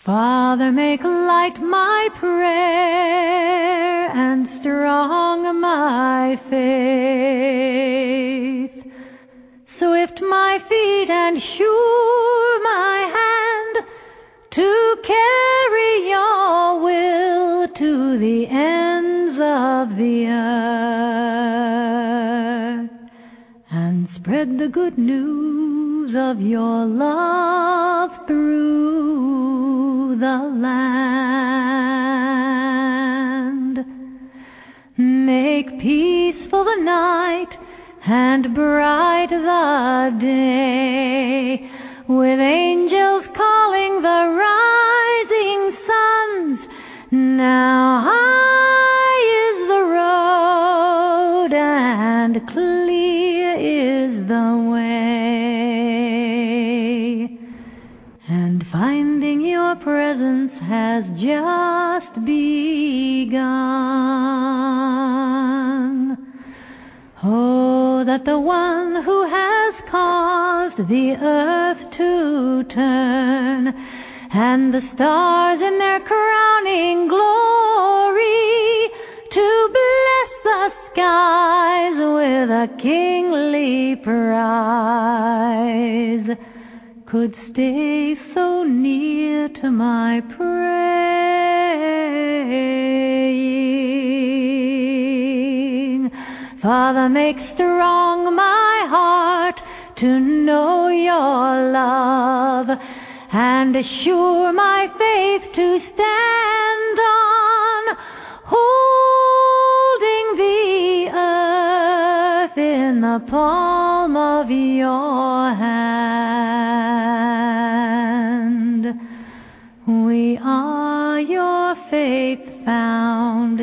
Father, make light my prayer and strong my faith. Swift my feet and sure my hand to carry your will to the ends of the earth and spread the good news of your love through the land. Make peaceful the night and bright the day, with angels calling the rising suns. Now high is the road and clear is the way, and finding your presence has just begun. Oh, that the one who has caused the earth to turn and the stars in their crowning glory to bless the skies with a kingly prize could stay so near to my praying. Father, make strong my heart to know your love, and assure my faith to stand on, holding the earth in the palm of your hand. We are your faith-found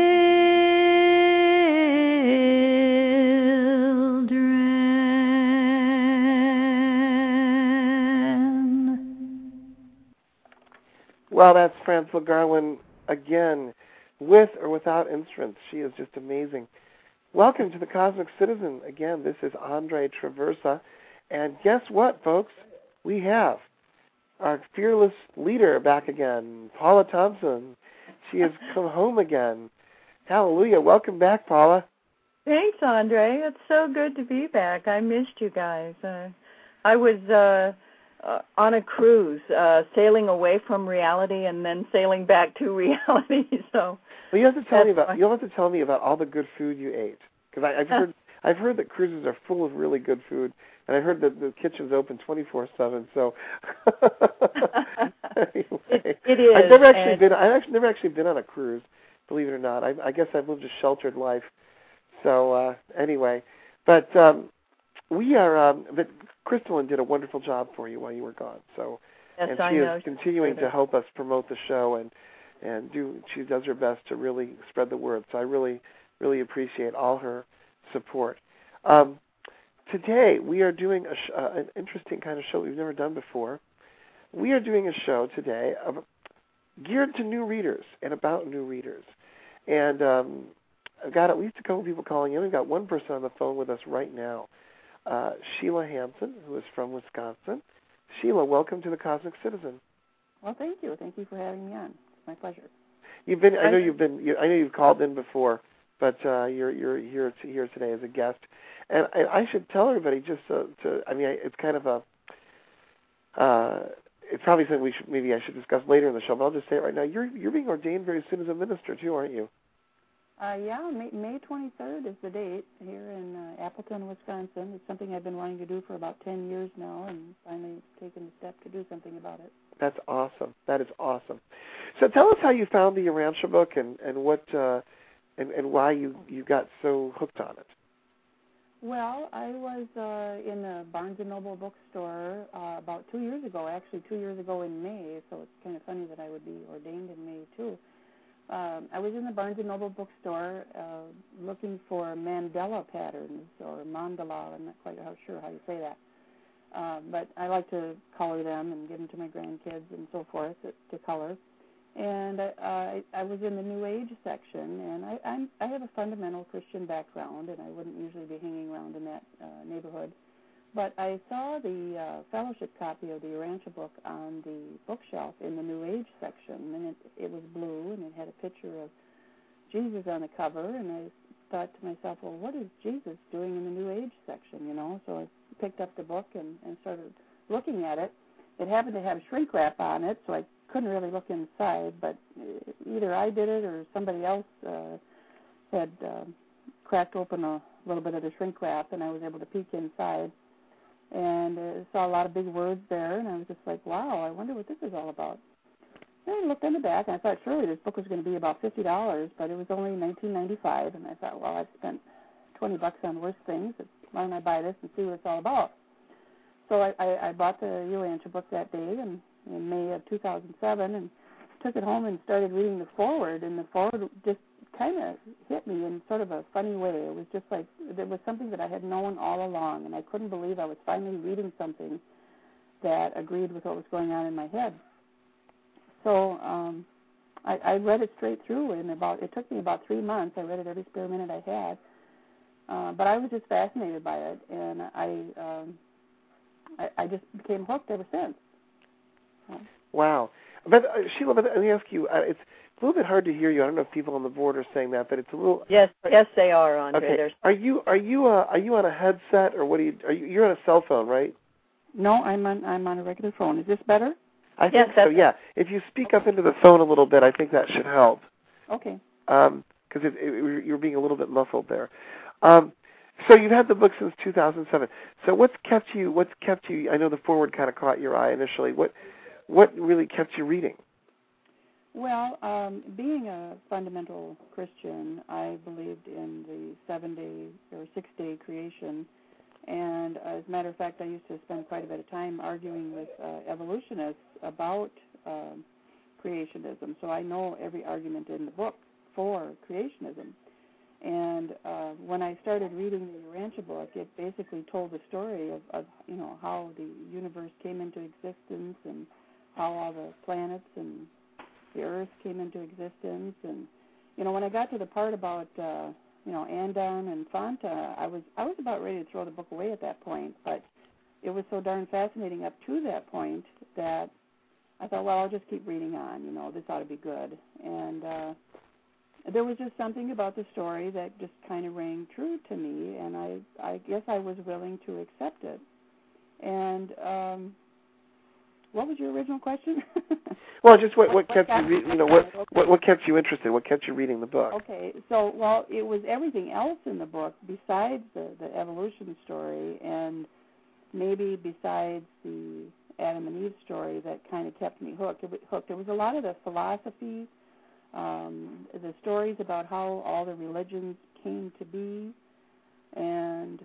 Well, that's Francel Garland again, with or without instruments. She is just amazing. Welcome to the Cosmic Citizen. Again, this is Andre Traversa. And guess what, folks? We have our fearless leader back again, Paula Thompson. She has come home again. Hallelujah. Welcome back, Paula. Thanks, Andre. It's so good to be back. I missed you guys. I was on a cruise, sailing away from reality and then sailing back to reality. So, well, you'll have to tell me about all the good food you ate, because I've heard that cruises are full of really good food, and I've heard that the kitchen's open 24/7. So, anyway, it is. I've never actually been on a cruise, believe it or not. I guess I've lived a sheltered life. So anyway, but we are. But Crystalline did a wonderful job for you while you were gone. So, yes, and she is continuing to help us promote the show and she does her best to really spread the word. So I really, really appreciate all her support. Today we are doing an interesting kind of show we've never done before. We are doing a show today geared to new readers and about new readers. And I've got at least a couple people calling in. We've got one person on the phone with us right now, Sheila Hansen, who is from Wisconsin. Sheila, welcome to the Cosmic Citizen. Well, thank you. Thank you for having me on. It's my pleasure. I know you've called in before, but you're here today as a guest. And I should tell everybody it's kind of it's probably something I should discuss later in the show, but I'll just say it right now. You're being ordained very soon as a minister too, aren't you? Yeah, May 23rd is the date here in Appleton, Wisconsin. It's something I've been wanting to do for about 10 years now, and finally taken the step to do something about it. That's awesome. That is awesome. So tell us how you found the Urantia book and what and why you got so hooked on it. Well, I was in the Barnes & Noble bookstore about 2 years ago, actually 2 years ago in May, so it's kind of funny that I would be ordained in May too. I was in the Barnes & Noble bookstore looking for mandala patterns, or mandala. I'm not quite sure how you say that. But I like to color them and give them to my grandkids and so forth to color. And I was in the New Age section, and I have a fundamental Christian background, and I wouldn't usually be hanging around in that neighborhood. But I saw the fellowship copy of the Urantia book on the bookshelf in the New Age section, and it was blue, and it had a picture of Jesus on the cover, and I thought to myself, well, what is Jesus doing in the New Age section, you know? So I picked up the book and started looking at it. It happened to have shrink wrap on it, so I couldn't really look inside, but either I did it or somebody else had cracked open a little bit of the shrink wrap, and I was able to peek inside. And saw a lot of big words there, and I was just like, wow, I wonder what this is all about. And I looked on the back, and I thought surely this book was going to be about $50, but it was only $19.95, and I thought, well, I've spent $20 on worse things. Why don't I buy this and see what it's all about? So I bought the Urantia book that day in May of 2007 and took it home and started reading the foreword, and the foreword just kind of hit me in sort of a funny way. It was just like there was something that I had known all along, and I couldn't believe I was finally reading something that agreed with what was going on in my head. So I read it straight through, and it took me about 3 months. I read it every spare minute I had, but I was just fascinated by it, and I just became hooked ever since. Wow. But Sheila, let me ask you, it's a little bit hard to hear you. I don't know if people on the board are saying that, but it's a little. Yes, they are, Andre. Okay. Are you on a headset, or what you're on a cell phone, right? No, I'm on a regular phone. Is this better? I think so. Yeah. If you speak up into the phone a little bit, I think that should help. Okay. Because you're being a little bit muffled there. So you've had the book since 2007. So what's kept you? I know the foreword kind of caught your eye initially. What really kept you reading? Well, being a fundamental Christian, I believed in the 7-day or 6-day creation, and as a matter of fact, I used to spend quite a bit of time arguing with evolutionists about creationism. So I know every argument in the book for creationism. And when I started reading the Urantia book, it basically told the story of how the universe came into existence and how all the planets and the Earth came into existence. And when I got to the part about Andan and Fanta, I was about ready to throw the book away at that point. But it was so darn fascinating up to that point that I thought, well, I'll just keep reading on. This ought to be good. And there was just something about the story that just kind of rang true to me, and I guess I was willing to accept it. And what was your original question? Well, just what kept you, what kept you interested? What kept you reading the book? Okay, so it was everything else in the book besides the evolution story, and maybe besides the Adam and Eve story that kind of kept me hooked. It was a lot of the philosophy. The stories about how all the religions came to be, and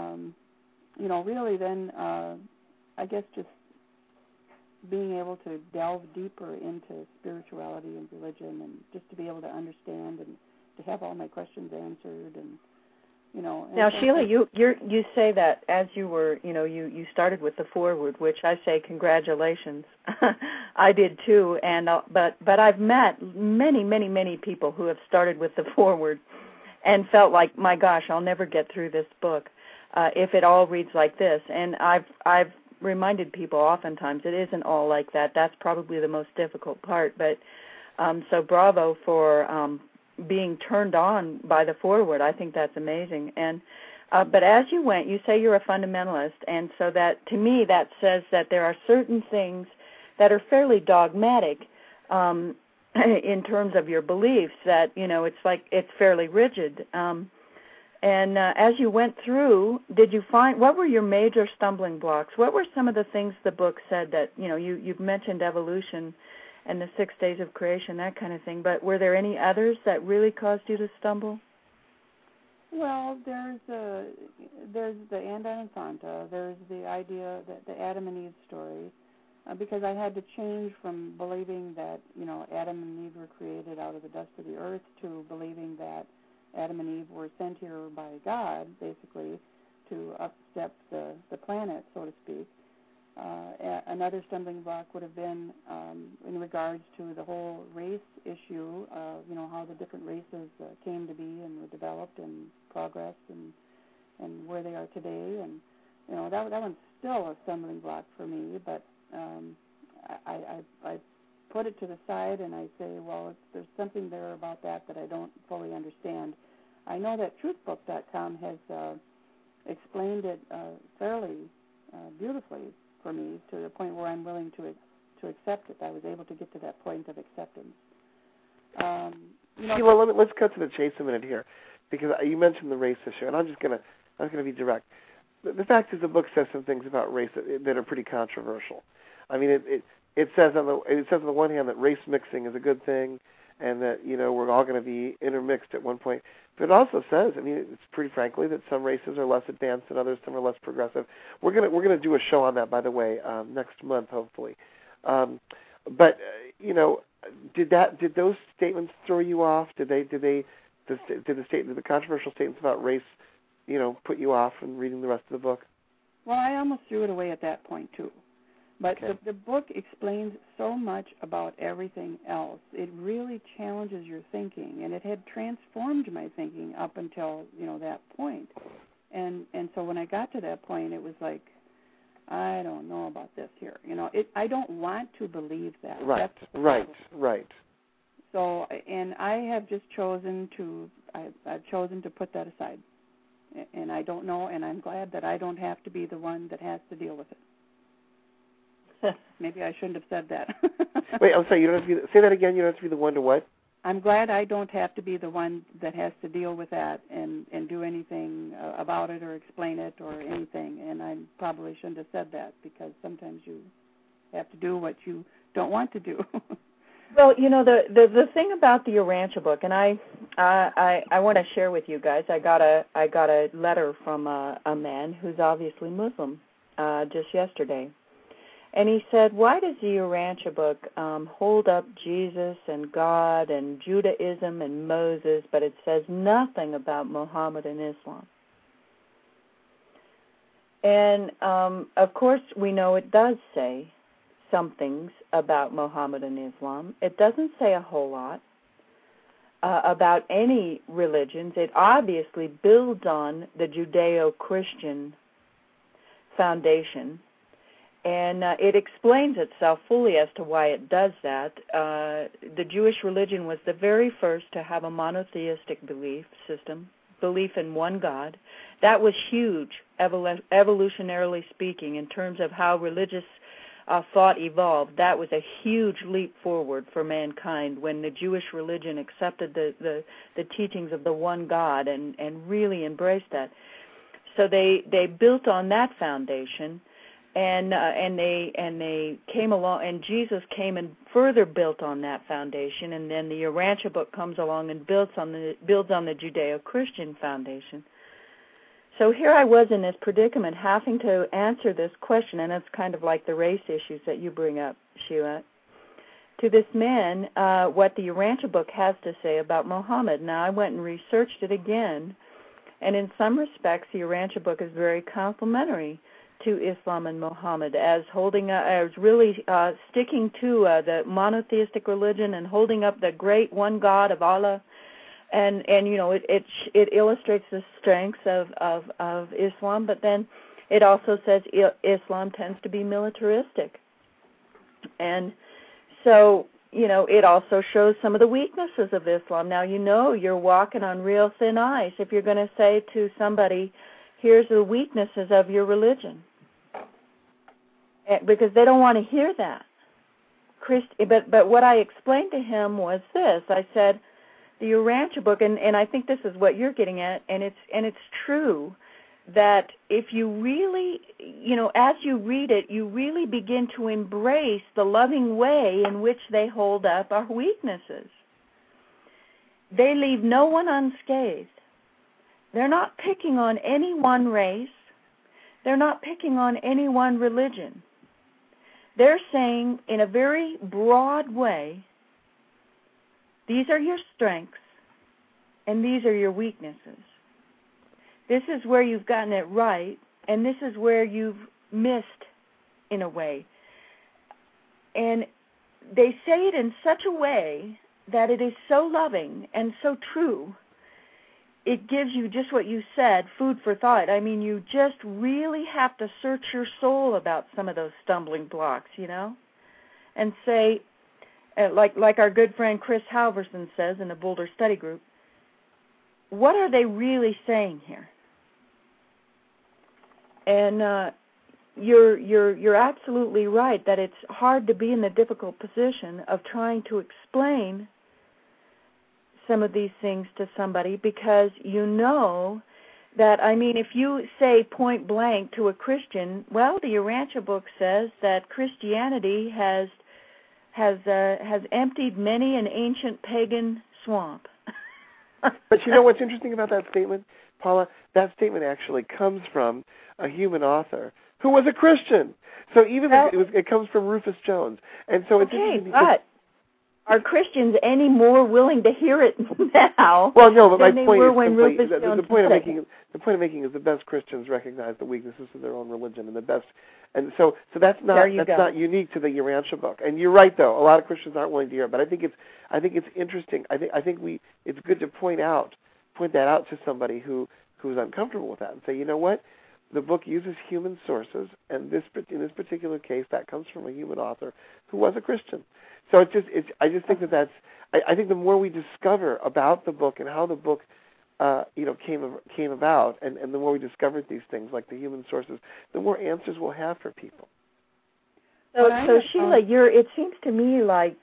really then I guess just being able to delve deeper into spirituality and religion, and just to be able to understand and to have all my questions answered, and Now, Sheila, you say that as you were, you started with the foreword, which I say congratulations. I did too, and but I've met many people who have started with the foreword and felt like, my gosh, I'll never get through this book if it all reads like this. And I've reminded people oftentimes it isn't all like that. That's probably the most difficult part. But so bravo for being turned on by the foreword. I think that's amazing. And but as you went, you say you're a fundamentalist, and so that, to me, that says that there are certain things that are fairly dogmatic in terms of your beliefs, that it's like it's fairly rigid. And as you went through, did you find, what were your major stumbling blocks? What were some of the things the book said that, you've mentioned evolution and the 6 days of creation, that kind of thing, but were there any others that really caused you to stumble? Well, there's the Andan and Fanta. There's the idea that the Adam and Eve story, because I had to change from believing that, Adam and Eve were created out of the dust of the earth to believing that Adam and Eve were sent here by God, basically, to upstep the planet, so to speak. Another stumbling block would have been in regards to the whole race issue, how the different races came to be and were developed and progressed and where they are today. And that one's still a stumbling block for me, but I put it to the side and I say, well, there's something there about that I don't fully understand. I know that truthbook.com has explained it fairly beautifully for me to the point where I'm willing to accept it. I was able to get to that point of acceptance. Well, let's cut to the chase a minute here, because you mentioned the race issue, and I'm going to be direct. The fact is, the book says some things about race that are pretty controversial. I mean, it says on the one hand that race mixing is a good thing, and that we're all going to be intermixed at one point. But it also says, I mean, it's pretty frankly that some races are less advanced than others, some are less progressive. We're gonna do a show on that, by the way, next month, hopefully. But did those statements throw you off? Did the controversial statements about race, put you off from reading the rest of the book? Well, I almost threw it away at that point too. But okay. the book explains so much about everything else. It really challenges your thinking, and it had transformed my thinking up until that point. And so when I got to that point, it was like, I don't know about this here. I don't want to believe that. Right. So, and I have just chosen to, I've chosen to put that aside. And I don't know, and I'm glad that I don't have to be the one that has to deal with it. Maybe I shouldn't have said that. Wait, I'm sorry. You don't have to say that again. You don't have to be the one to what? I'm glad I don't have to be the one that has to deal with that and do anything about it or explain it or anything. And I probably shouldn't have said that, because sometimes you have to do what you don't want to do. Well, the thing about the Urantia book, and I want to share with you guys. I got a letter from a man who's obviously Muslim just yesterday. And he said, why does the Urantia book hold up Jesus and God and Judaism and Moses, but it says nothing about Muhammad and Islam? And, of course, we know it does say some things about Muhammad and Islam. It doesn't say a whole lot about any religions. It obviously builds on the Judeo-Christian foundation. And it explains itself fully as to why it does that. The Jewish religion was the very first to have a monotheistic belief system, belief in one God. That was huge, evolutionarily speaking, in terms of how religious thought evolved. That was a huge leap forward for mankind when the Jewish religion accepted the teachings of the one God and really embraced that. So they built on that foundation. And they came along, and Jesus came and further built on that foundation, and then the Urantia book comes along and builds on the Judeo-Christian foundation. So here I was in this predicament, having to answer this question, and it's kind of like the race issues that you bring up, Sheila. To this man, what the Urantia book has to say about Muhammad. Now I went and researched it again, and in some respects, the Urantia book is very complimentary to Islam and Muhammad, as really sticking to the monotheistic religion and holding up the great one God of Allah, and it illustrates the strengths of Islam, but then it also says Islam tends to be militaristic, and so it also shows some of the weaknesses of Islam. Now you're walking on real thin ice if you're going to say to somebody, here's the weaknesses of your religion, because they don't want to hear that. But what I explained to him was this. I said, the Urantia book, and I think this is what you're getting at, and it's true, that if you really, as you read it, you really begin to embrace the loving way in which they hold up our weaknesses. They leave no one unscathed. They're not picking on any one race. They're not picking on any one religion. They're saying in a very broad way, these are your strengths and these are your weaknesses. This is where you've gotten it right, and this is where you've missed in a way. And they say it in such a way that it is so loving and so true. it gives you just what you said, food for thought. I mean, you just really have to search your soul about some of those stumbling blocks, and say, like our good friend Chris Halverson says in the Boulder Study Group, what are they really saying here? And you're absolutely right that it's hard to be in the difficult position of trying to explain some of these things to somebody, because that, I mean, if you say point blank to a Christian, well, the Urantia book says that Christianity has emptied many an ancient pagan swamp. But you know what's interesting about that statement, Paula? That statement actually comes from a human author who was a Christian. So even it comes from Rufus Jones. And so it's interesting because, but are Christians any more willing to hear it now? Well, no, but my point is the point I'm making is the best Christians recognize the weaknesses of their own religion, and so that's not unique to the Urantia book. And you're right, though, a lot of Christians aren't willing to hear it. But I think it's interesting. I think it's good to point that out to somebody who's uncomfortable with that, and say, you know what, the book uses human sources, and in this particular case, that comes from a human author who was a Christian. So I just think that's. I think the more we discover about the book and how the book, came about, and the more we discover these things like the human sources, the more answers we'll have for people. So Sheila, it seems to me like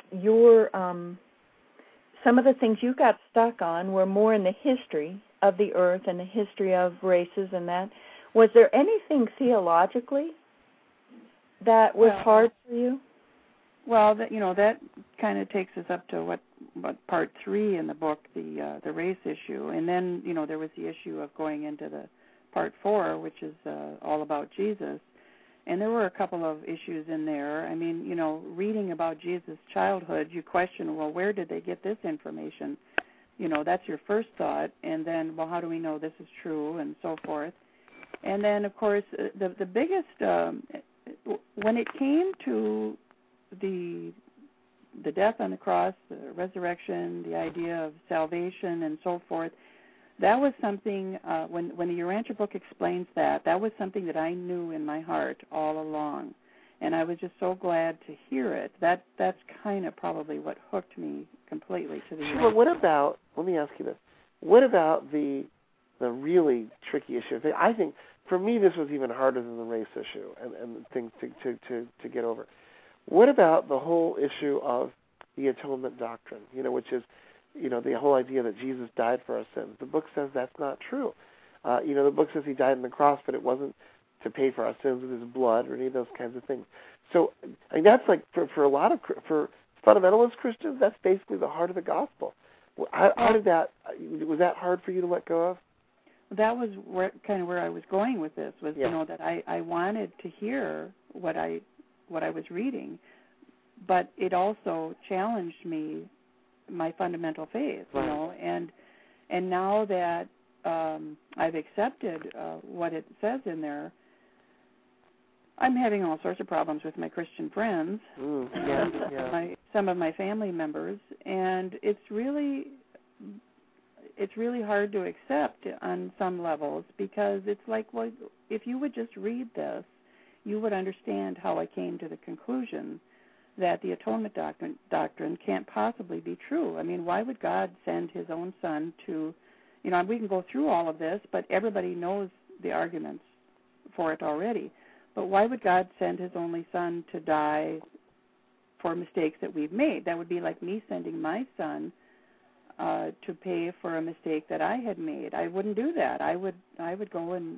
some of the things you got stuck on were more in the history of the earth and the history of races and that. Was there anything theologically that was hard for you? Well, that kind of takes us up to what part 3 in the book, the race issue, and then there was the issue of going into the part 4, which is all about Jesus, and there were a couple of issues in there. I mean, reading about Jesus' childhood, you question, well, where did they get this information? That's your first thought, and then, well, how do we know this is true, and so forth. And then, of course, the biggest when it came to the death on the cross, the resurrection, the idea of salvation, and so forth, that was something, when the Urantia book explains that was something that I knew in my heart all along. And I was just so glad to hear it. That's kind of probably what hooked me completely to the Urantia. Well, what about, let me ask you this, what about the really tricky issue? I think, for me, this was even harder than the race issue and things to get over. What about the whole issue of the atonement doctrine, which is, the whole idea that Jesus died for our sins? The book says that's not true. The book says he died on the cross, but it wasn't to pay for our sins with his blood or any of those kinds of things. So, I mean, that's like, for a lot of, for fundamentalist Christians, that's basically the heart of the gospel. How did that, was that hard for you to let go of? That was where I was going with this, was, that I wanted to hear what I was reading, but it also challenged me, my fundamental faith, and now that I've accepted what it says in there, I'm having all sorts of problems with my Christian friends, some of my family members, and it's really hard to accept on some levels, because it's like, well, if you would just read this, you would understand how I came to the conclusion that the atonement doctrine can't possibly be true. I mean, why would God send his own son to, we can go through all of this, but everybody knows the arguments for it already. But why would God send his only son to die for mistakes that we've made? That would be like me sending my son to pay for a mistake that I had made. I wouldn't do that. I would go and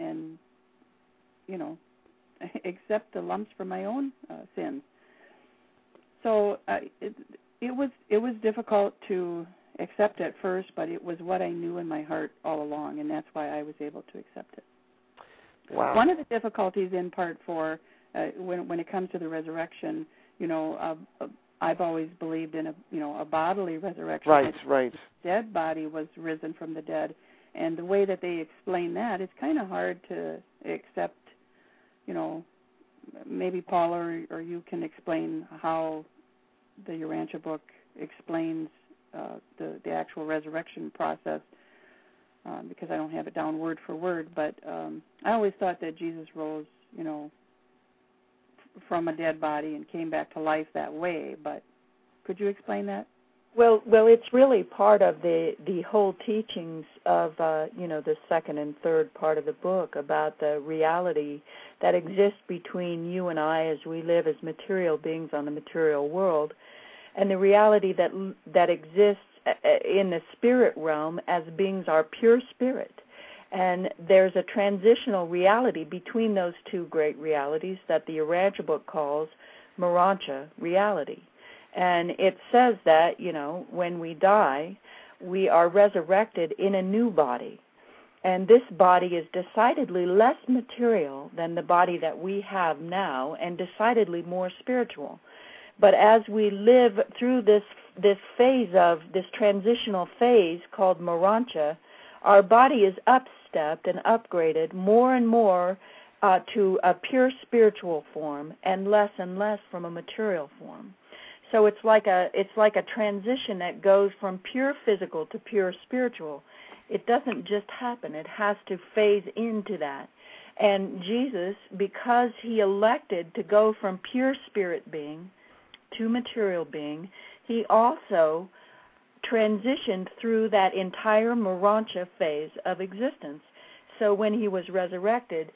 accept the lumps for my own sins. So it was difficult to accept at first, but it was what I knew in my heart all along, and that's why I was able to accept it. Wow. One of the difficulties in Part 4, when it comes to the resurrection, I've always believed in a bodily resurrection. Right. The dead body was risen from the dead, and the way that they explain that, it's kind of hard to accept. Maybe Paula or you can explain how the Urantia book explains the actual resurrection process. because I don't have it down word for word, but I always thought that Jesus rose, from a dead body and came back to life that way, but could you explain that? Well, it's really part of the whole teachings of the second and third part of the book about the reality that exists between you and I as we live as material beings on the material world, and the reality that exists in the spirit realm as beings are pure spirit. And there's a transitional reality between those two great realities that the Urantia book calls Morontia reality. And it says that, when we die, we are resurrected in a new body. And this body is decidedly less material than the body that we have now and decidedly more spiritual. But as we live through this phase of this transitional phase called Morontia, our body is upstepped and upgraded more and more to a pure spiritual form and less from a material form. So it's like a transition that goes from pure physical to pure spiritual. It doesn't just happen. It has to phase into that. And Jesus, because he elected to go from pure spirit being to material being, he also transitioned through that entire Morontia phase of existence. So when he was resurrected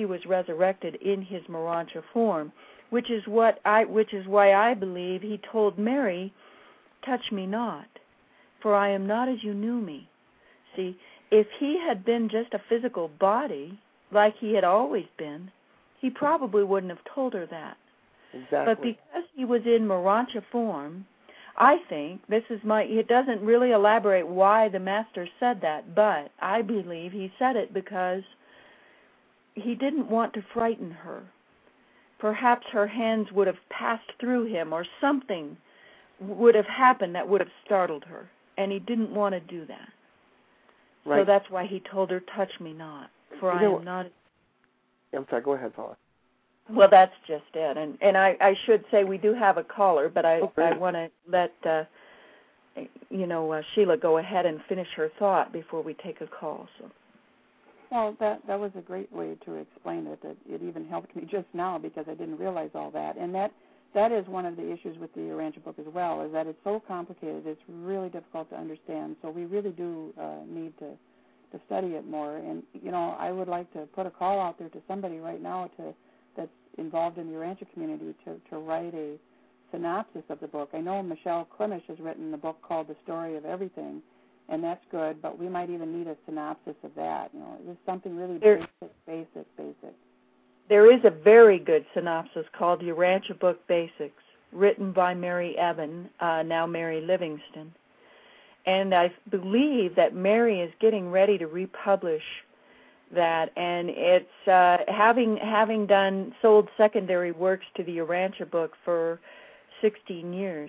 in his Morontia form, which is why I believe he told Mary, "Touch me not, for I am not as you knew me." See, if he had been just a physical body, like he had always been, he probably wouldn't have told her that. Exactly. But because he was in Morontia form, I think, it doesn't really elaborate why the Master said that, but I believe he said it because he didn't want to frighten her. Perhaps her hands would have passed through him or something would have happened that would have startled her, and he didn't want to do that. Right. So that's why he told her, "Touch me not, for I am not..." I'm sorry, go ahead, Paula. Well, that's just it. And I should say we do have a caller, but I want to let Sheila go ahead and finish her thought before we take a call. So. Well, that was a great way to explain it. It even helped me just now because I didn't realize all that. And that is one of the issues with the Urantia book as well, is that it's so complicated. It's really difficult to understand. So we really do need to study it more. And, I would like to put a call out there to somebody right now that's involved in the Urantia community to write a synopsis of the book. I know Michelle Klimisch has written a book called The Story of Everything, and that's good, but we might even need a synopsis of that. It's something really basic. There is a very good synopsis called Urantia Book Basics, written by Mary Eben, now Mary Livingston. And I believe that Mary is getting ready to republish that, and it's having sold secondary works to the Urantia book for 16 years,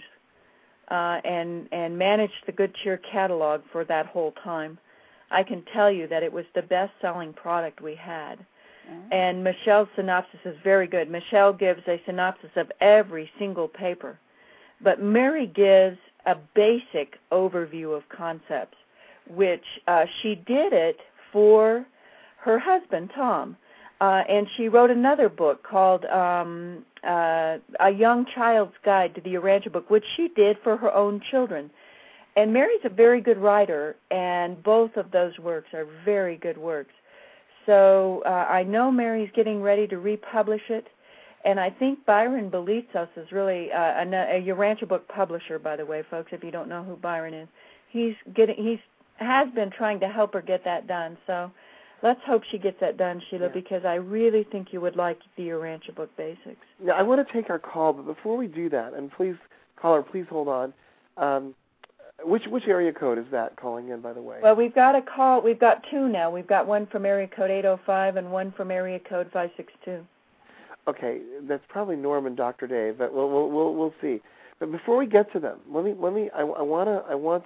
and managed the Good Cheer catalog for that whole time. I can tell you that it was the best-selling product we had. Mm-hmm. And Michelle's synopsis is very good. Michelle gives a synopsis of every single paper, but Mary gives a basic overview of concepts, which she did it for her husband, Tom, and she wrote another book called A Young Child's Guide to the Urantia Book, which she did for her own children. And Mary's a very good writer, and both of those works are very good works. So I know Mary's getting ready to republish it, and I think Byron Belitsos is really a Urantia book publisher, by the way, folks, if you don't know who Byron is. He has been trying to help her get that done, so let's hope she gets that done, Sheila, because I really think you would like the Urantia Book Basics. Yeah, I want to take our call, but before we do that, and please, caller, please hold on. Which area code is that calling in, by the way? Well, we've got a call. We've got two now. We've got one from area code 805 and one from area code 562. Okay, that's probably Norm and Dr. Dave, but we'll see. But before we get to them, I want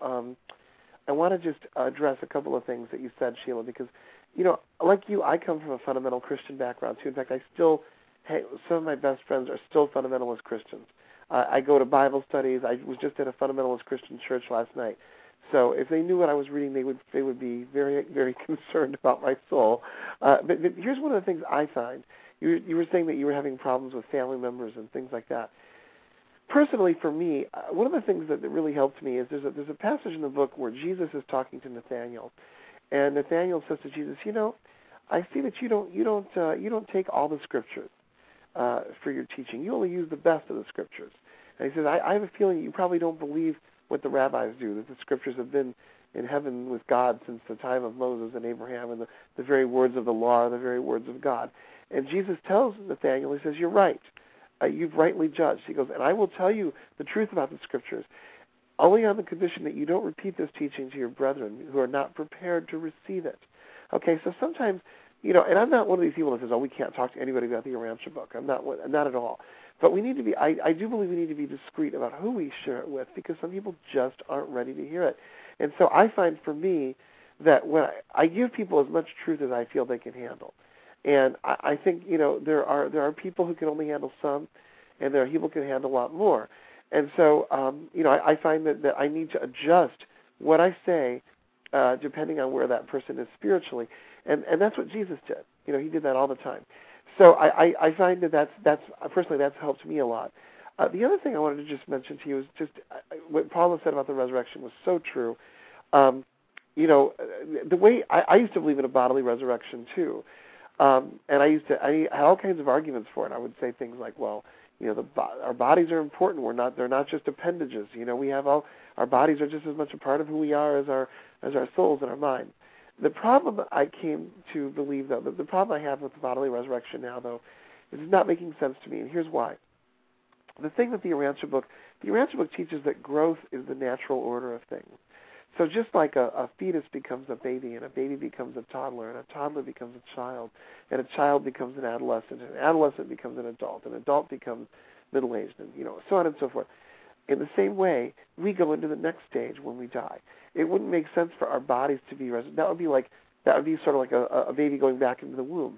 to just address a couple of things that you said, Sheila, because like you, I come from a fundamental Christian background too. In fact, some of my best friends are still fundamentalist Christians. I go to Bible studies. I was just at a fundamentalist Christian church last night. So if they knew what I was reading, they would be very, very concerned about my soul. But here's one of the things I find. You were saying that you were having problems with family members and things like that. Personally, for me, one of the things that really helped me is there's a passage in the book where Jesus is talking to Nathaniel, and Nathaniel says to Jesus, I see that you don't take all the scriptures for your teaching. You only use the best of the scriptures. And he says, I have a feeling you probably don't believe what the rabbis do, that the scriptures have been in heaven with God since the time of Moses and Abraham, and the very words of the law are the very words of God. And Jesus tells Nathaniel, he says, you're right. You've rightly judged. He goes, and I will tell you the truth about the scriptures, only on the condition that you don't repeat this teaching to your brethren who are not prepared to receive it. Okay, so sometimes, and I'm not one of these people that says, we can't talk to anybody about the Urantia book. I'm not at all. But we need to be, I do believe we need to be discreet about who we share it with, because some people just aren't ready to hear it. And so I find for me that when I give people as much truth as I feel they can handle. And I think, there are people who can only handle some, and there are people who can handle a lot more. And so, I find that I need to adjust what I say depending on where that person is spiritually. And that's what Jesus did. He did that all the time. So I find that's personally that's helped me a lot. The other thing I wanted to just mention to you is just what Paula said about the resurrection was so true. The way I used to believe in a bodily resurrection too. And I had all kinds of arguments for it. I would say things like, well, our bodies are important. They're not just appendages. We have our bodies are just as much a part of who we are as our souls and our minds. The problem I came to believe, though, the problem I have with the bodily resurrection now, though, is it's not making sense to me, and here's why. The thing that the Urantia book teaches that growth is the natural order of things. So just like a fetus becomes a baby, and a baby becomes a toddler, and a toddler becomes a child, and a child becomes an adolescent, and an adolescent becomes an adult becomes middle-aged, and so on and so forth. In the same way, we go into the next stage when we die. It wouldn't make sense for our bodies to be resurrected. That would be sort of like a baby going back into the womb.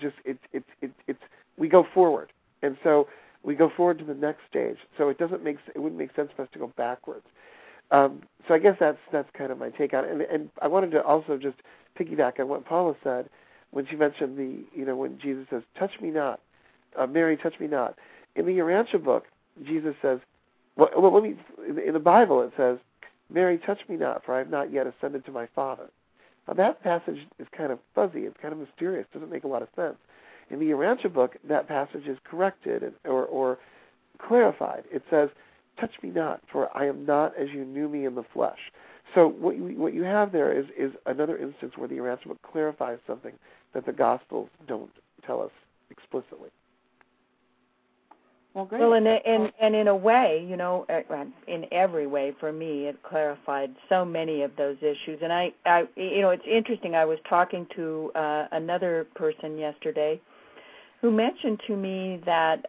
We go forward, and so we go forward to the next stage. So it wouldn't make sense for us to go backwards. So I guess that's kind of my take on it. And I wanted to also just piggyback on what Paula said when she mentioned when Jesus says, "Touch me not, Mary, touch me not." In the Urantia book, Jesus says, in the Bible it says, "Mary, touch me not, for I have not yet ascended to my Father." Now that passage is kind of fuzzy. It's kind of mysterious. Doesn't make a lot of sense. In the Urantia book, that passage is corrected or clarified. It says, "Touch me not, for I am not as you knew me in the flesh." So what you have there is another instance where the Urantia book clarifies something that the Gospels don't tell us explicitly. Well, great. Well, and in a way, in every way, for me, it clarified so many of those issues. And I it's interesting. I was talking to another person yesterday who mentioned to me that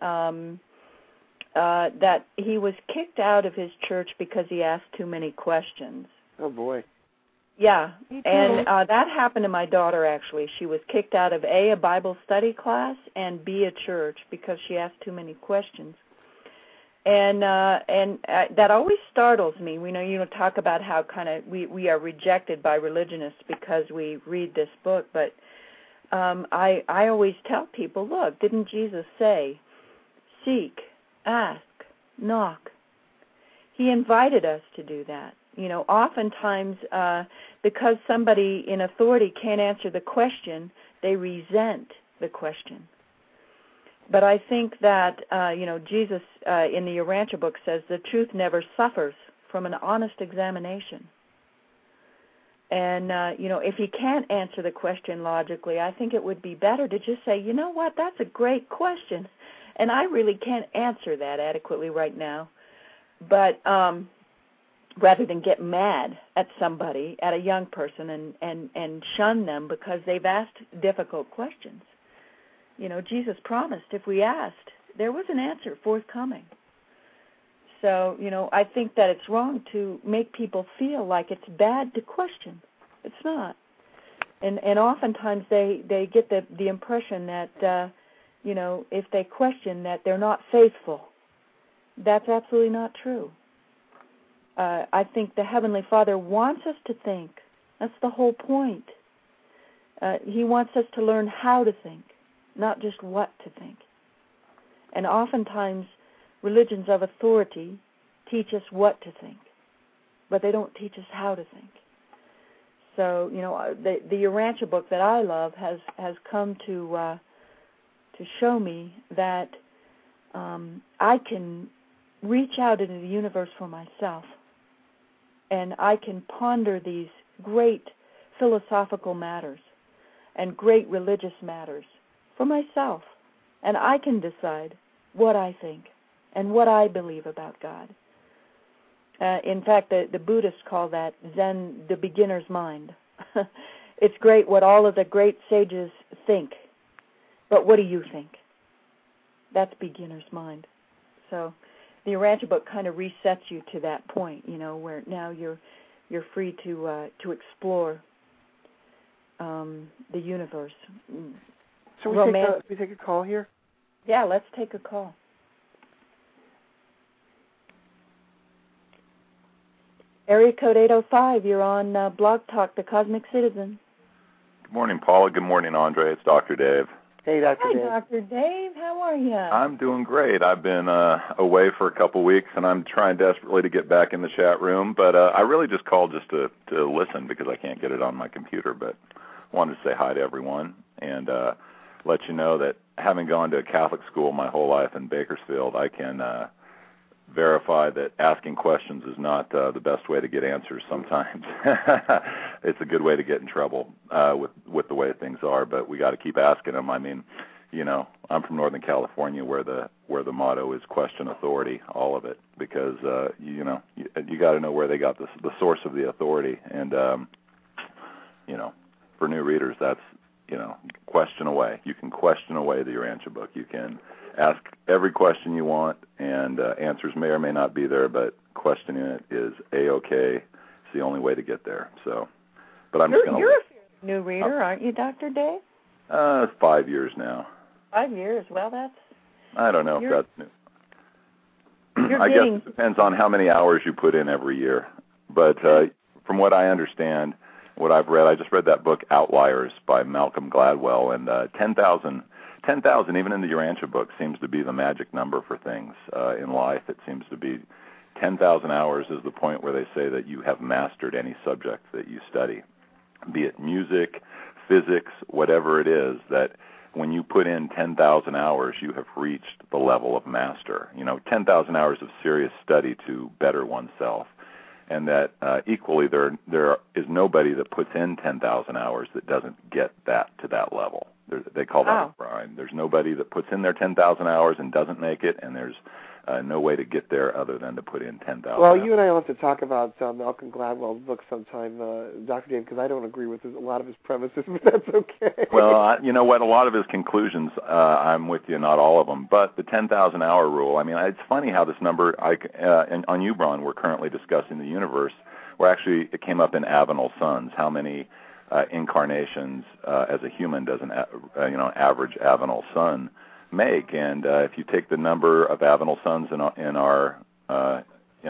that he was kicked out of his church because he asked too many questions. Oh boy. Yeah, and that happened to my daughter, actually. She was kicked out of A, a Bible study class, and B, a church, because she asked too many questions. And that always startles me. We know, talk about how kind of we are rejected by religionists because we read this book, but I always tell people, look, didn't Jesus say, seek, ask, knock? He invited us to do that. Oftentimes, because somebody in authority can't answer the question, they resent the question. But I think that, Jesus in the Urantia book says the truth never suffers from an honest examination. And, if he can't answer the question logically, I think it would be better to just say, you know what, that's a great question, and I really can't answer that adequately right now. But rather than get mad at somebody, at a young person, and shun them because they've asked difficult questions. Jesus promised if we asked, there was an answer forthcoming. So, I think that it's wrong to make people feel like it's bad to question. It's not. And oftentimes they get the impression that, if they question, that they're not faithful. That's absolutely not true. I think the Heavenly Father wants us to think. That's the whole point. He wants us to learn how to think, not just what to think. And oftentimes, religions of authority teach us what to think, but they don't teach us how to think. So, the Urantia book that I love has come to show me that I can reach out into the universe for myself, and I can ponder these great philosophical matters and great religious matters for myself, and I can decide what I think and what I believe about God. In fact, the Buddhists call that Zen the beginner's mind. It's great what all of the great sages think, but what do you think? That's beginner's mind. So the Urantia book kind of resets you to that point, where now you're free to explore the universe. So we take a call here? Yeah, let's take a call. Area code 805, you're on Blog Talk, The Cosmic Citizen. Good morning, Paula. Good morning, Andre. It's Dr. Dave. Hey, Dr. Dave. Hi, Dr. Dave. How are you? I'm doing great. I've been away for a couple weeks, and I'm trying desperately to get back in the chat room. But I really just called just to listen because I can't get it on my computer. But wanted to say hi to everyone and let you know that having gone to a Catholic school my whole life in Bakersfield, I can verify that asking questions is not the best way to get answers sometimes. It's a good way to get in trouble with the way things are, but we got to keep asking them. I mean, I'm from Northern California where the motto is question authority, all of it, because you got to know where they got the source of the authority, and for new readers, that's question away. You can question away the Urantia book. You can ask every question you want, and answers may or may not be there, but questioning it is A-OK. It's the only way to get there. So, but I'm just going to... You're a new reader, aren't you, Dr. Dave? 5 years now. 5 years. Well, that's... I don't know if that's new. I guess it depends on how many hours you put in every year. But from what I understand, what I've read, I just read that book, Outliers, by Malcolm Gladwell, and 10,000, even in the Urantia book, seems to be the magic number for things in life. It seems to be 10,000 hours is the point where they say that you have mastered any subject that you study, be it music, physics, whatever it is, that when you put in 10,000 hours, you have reached the level of master. 10,000 hours of serious study to better oneself. And that equally, there is nobody that puts in 10,000 hours that doesn't get that to that level. They call that a grind. There's nobody that puts in their 10,000 hours and doesn't make it, and there's no way to get there other than to put in 10,000 Well, hours. you and I will have to talk about Malcolm Gladwell's book sometime, Dr. Dave, because I don't agree with a lot of his premises, but that's okay. Well, you know what? A lot of his conclusions, I'm with you, not all of them. But the 10,000-hour rule, I mean, it's funny how this number, on Ubron, we're currently discussing the universe, where actually it came up in Avenel Suns, how many incarnations as a human does an average Avenel Sun make, and if you take the number of Avenel Suns in our our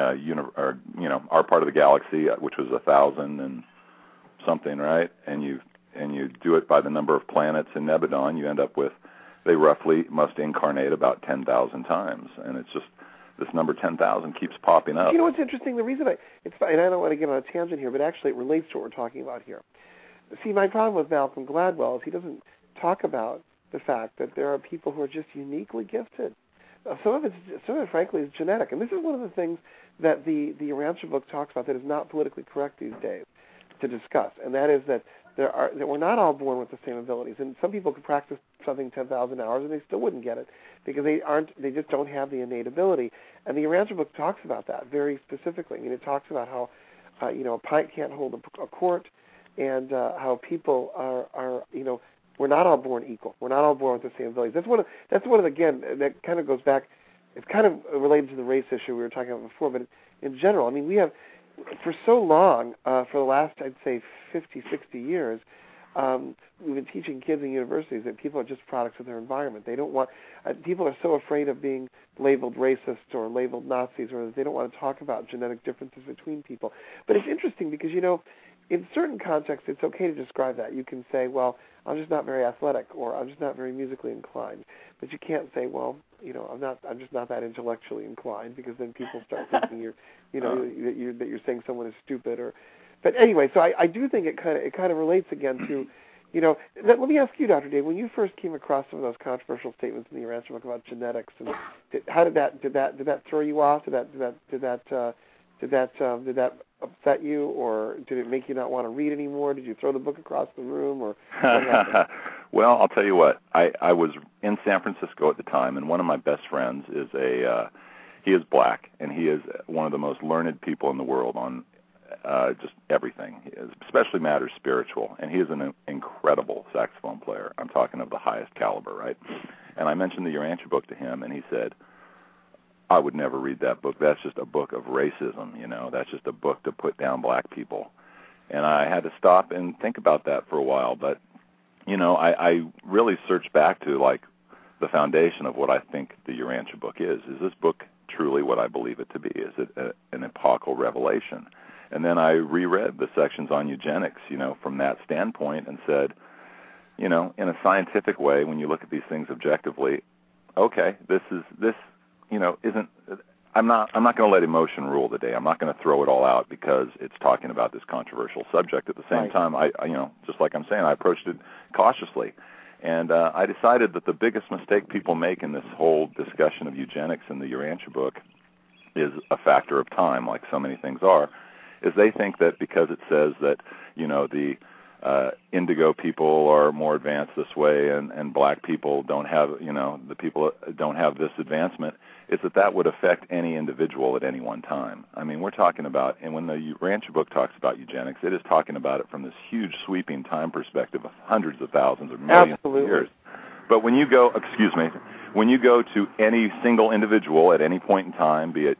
part of the galaxy, which was 1,000 and something, right, and you do it by the number of planets in Nebadon, you end up with they roughly must incarnate about 10,000 times, and it's just this number 10,000 keeps popping up. You know what's interesting? The reason and I don't want to get on a tangent here, but actually it relates to what we're talking about here. See, my problem with Malcolm Gladwell is he doesn't talk about the fact that there are people who are just uniquely gifted. Some of it, frankly, is genetic. And this is one of the things that the Urantia book talks about that is not politically correct these days to discuss, and that is that that we're not all born with the same abilities. And some people could practice something 10,000 hours and they still wouldn't get it because they just don't have the innate ability. And the Urantia book talks about that very specifically. I mean, it talks about how a pint can't hold a quart, and how people are we're not all born equal. We're not all born with the same abilities. That's one of again, that kind of goes back. It's kind of related to the race issue we were talking about before, but in general, I mean, we have, for so long, for the last, I'd say, 50, 60 years, we've been teaching kids in universities that people are just products of their environment. They don't want. People are so afraid of being labeled racist or labeled Nazis, or they don't want to talk about genetic differences between people. But it's interesting because in certain contexts, it's okay to describe that. You can say, well, I'm just not very athletic, or I'm just not very musically inclined. But you can't say, well, I'm just not that intellectually inclined, because then people start thinking that you're saying someone is stupid. But anyway, so I do think it kind of relates again to, let me ask you, Dr. Dave, when you first came across some of those controversial statements in the Urantia book about genetics, and how did that throw you off? Did that upset you, or did it make you not want to read anymore? Did you throw the book across the room, or what happened? Well, I'll tell you what. I was in San Francisco at the time, and one of my best friends is he is black, and he is one of the most learned people in the world on just everything, especially matters spiritual, and he is an incredible saxophone player. I'm talking of the highest caliber, right? And I mentioned the Urantia book to him, and he said, I would never read that book. That's just a book of racism, That's just a book to put down black people. And I had to stop and think about that for a while. But, I really searched back to, the foundation of what I think the Urantia book is. Is this book truly what I believe it to be? Is it an epochal revelation? And then I reread the sections on eugenics, from that standpoint, and said, in a scientific way, when you look at these things objectively, okay, this isn't. I'm not going to let emotion rule the day. I'm not going to throw it all out because it's talking about this controversial subject. At the same time, I just like I'm saying, I approached it cautiously, and I decided that the biggest mistake people make in this whole discussion of eugenics in the Urantia book is a factor of time, like so many things are. Is they think that because it says that the indigo people are more advanced this way, and black people don't have, the people don't have this advancement, is that would affect any individual at any one time. I mean, we're talking about, and when the Urantia book talks about eugenics, it is talking about it from this huge sweeping time perspective of hundreds of thousands or millions of years. But when you go to any single individual at any point in time, be it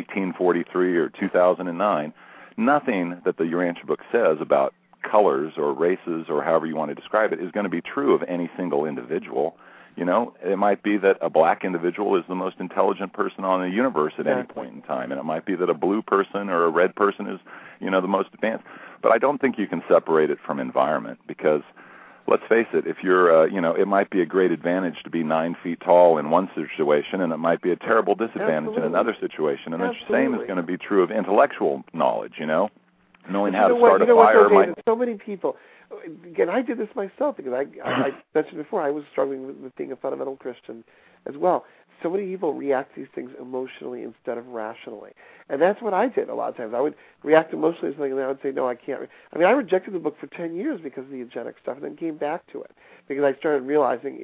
1843 or 2009, nothing that the Urantia book says about colors or races or however you want to describe it is going to be true of any single individual. It might be that a black individual is the most intelligent person on the universe at any point in time, and it might be that a blue person or a red person is, the most advanced. But I don't think you can separate it from environment, because let's face it, if you're, it might be a great advantage to be 9 feet tall in one situation, and it might be a terrible disadvantage in another situation. And the same is going to be true of intellectual knowledge, knowing how to start a fire. So many people, again, I did this myself, because I mentioned before, I was struggling with being a fundamental Christian as well. So many people react to these things emotionally instead of rationally. And that's what I did a lot of times. I would react emotionally to something, and I would say, no, I can't. I rejected the book for 10 years because of the eugenics stuff, and then came back to it because I started realizing,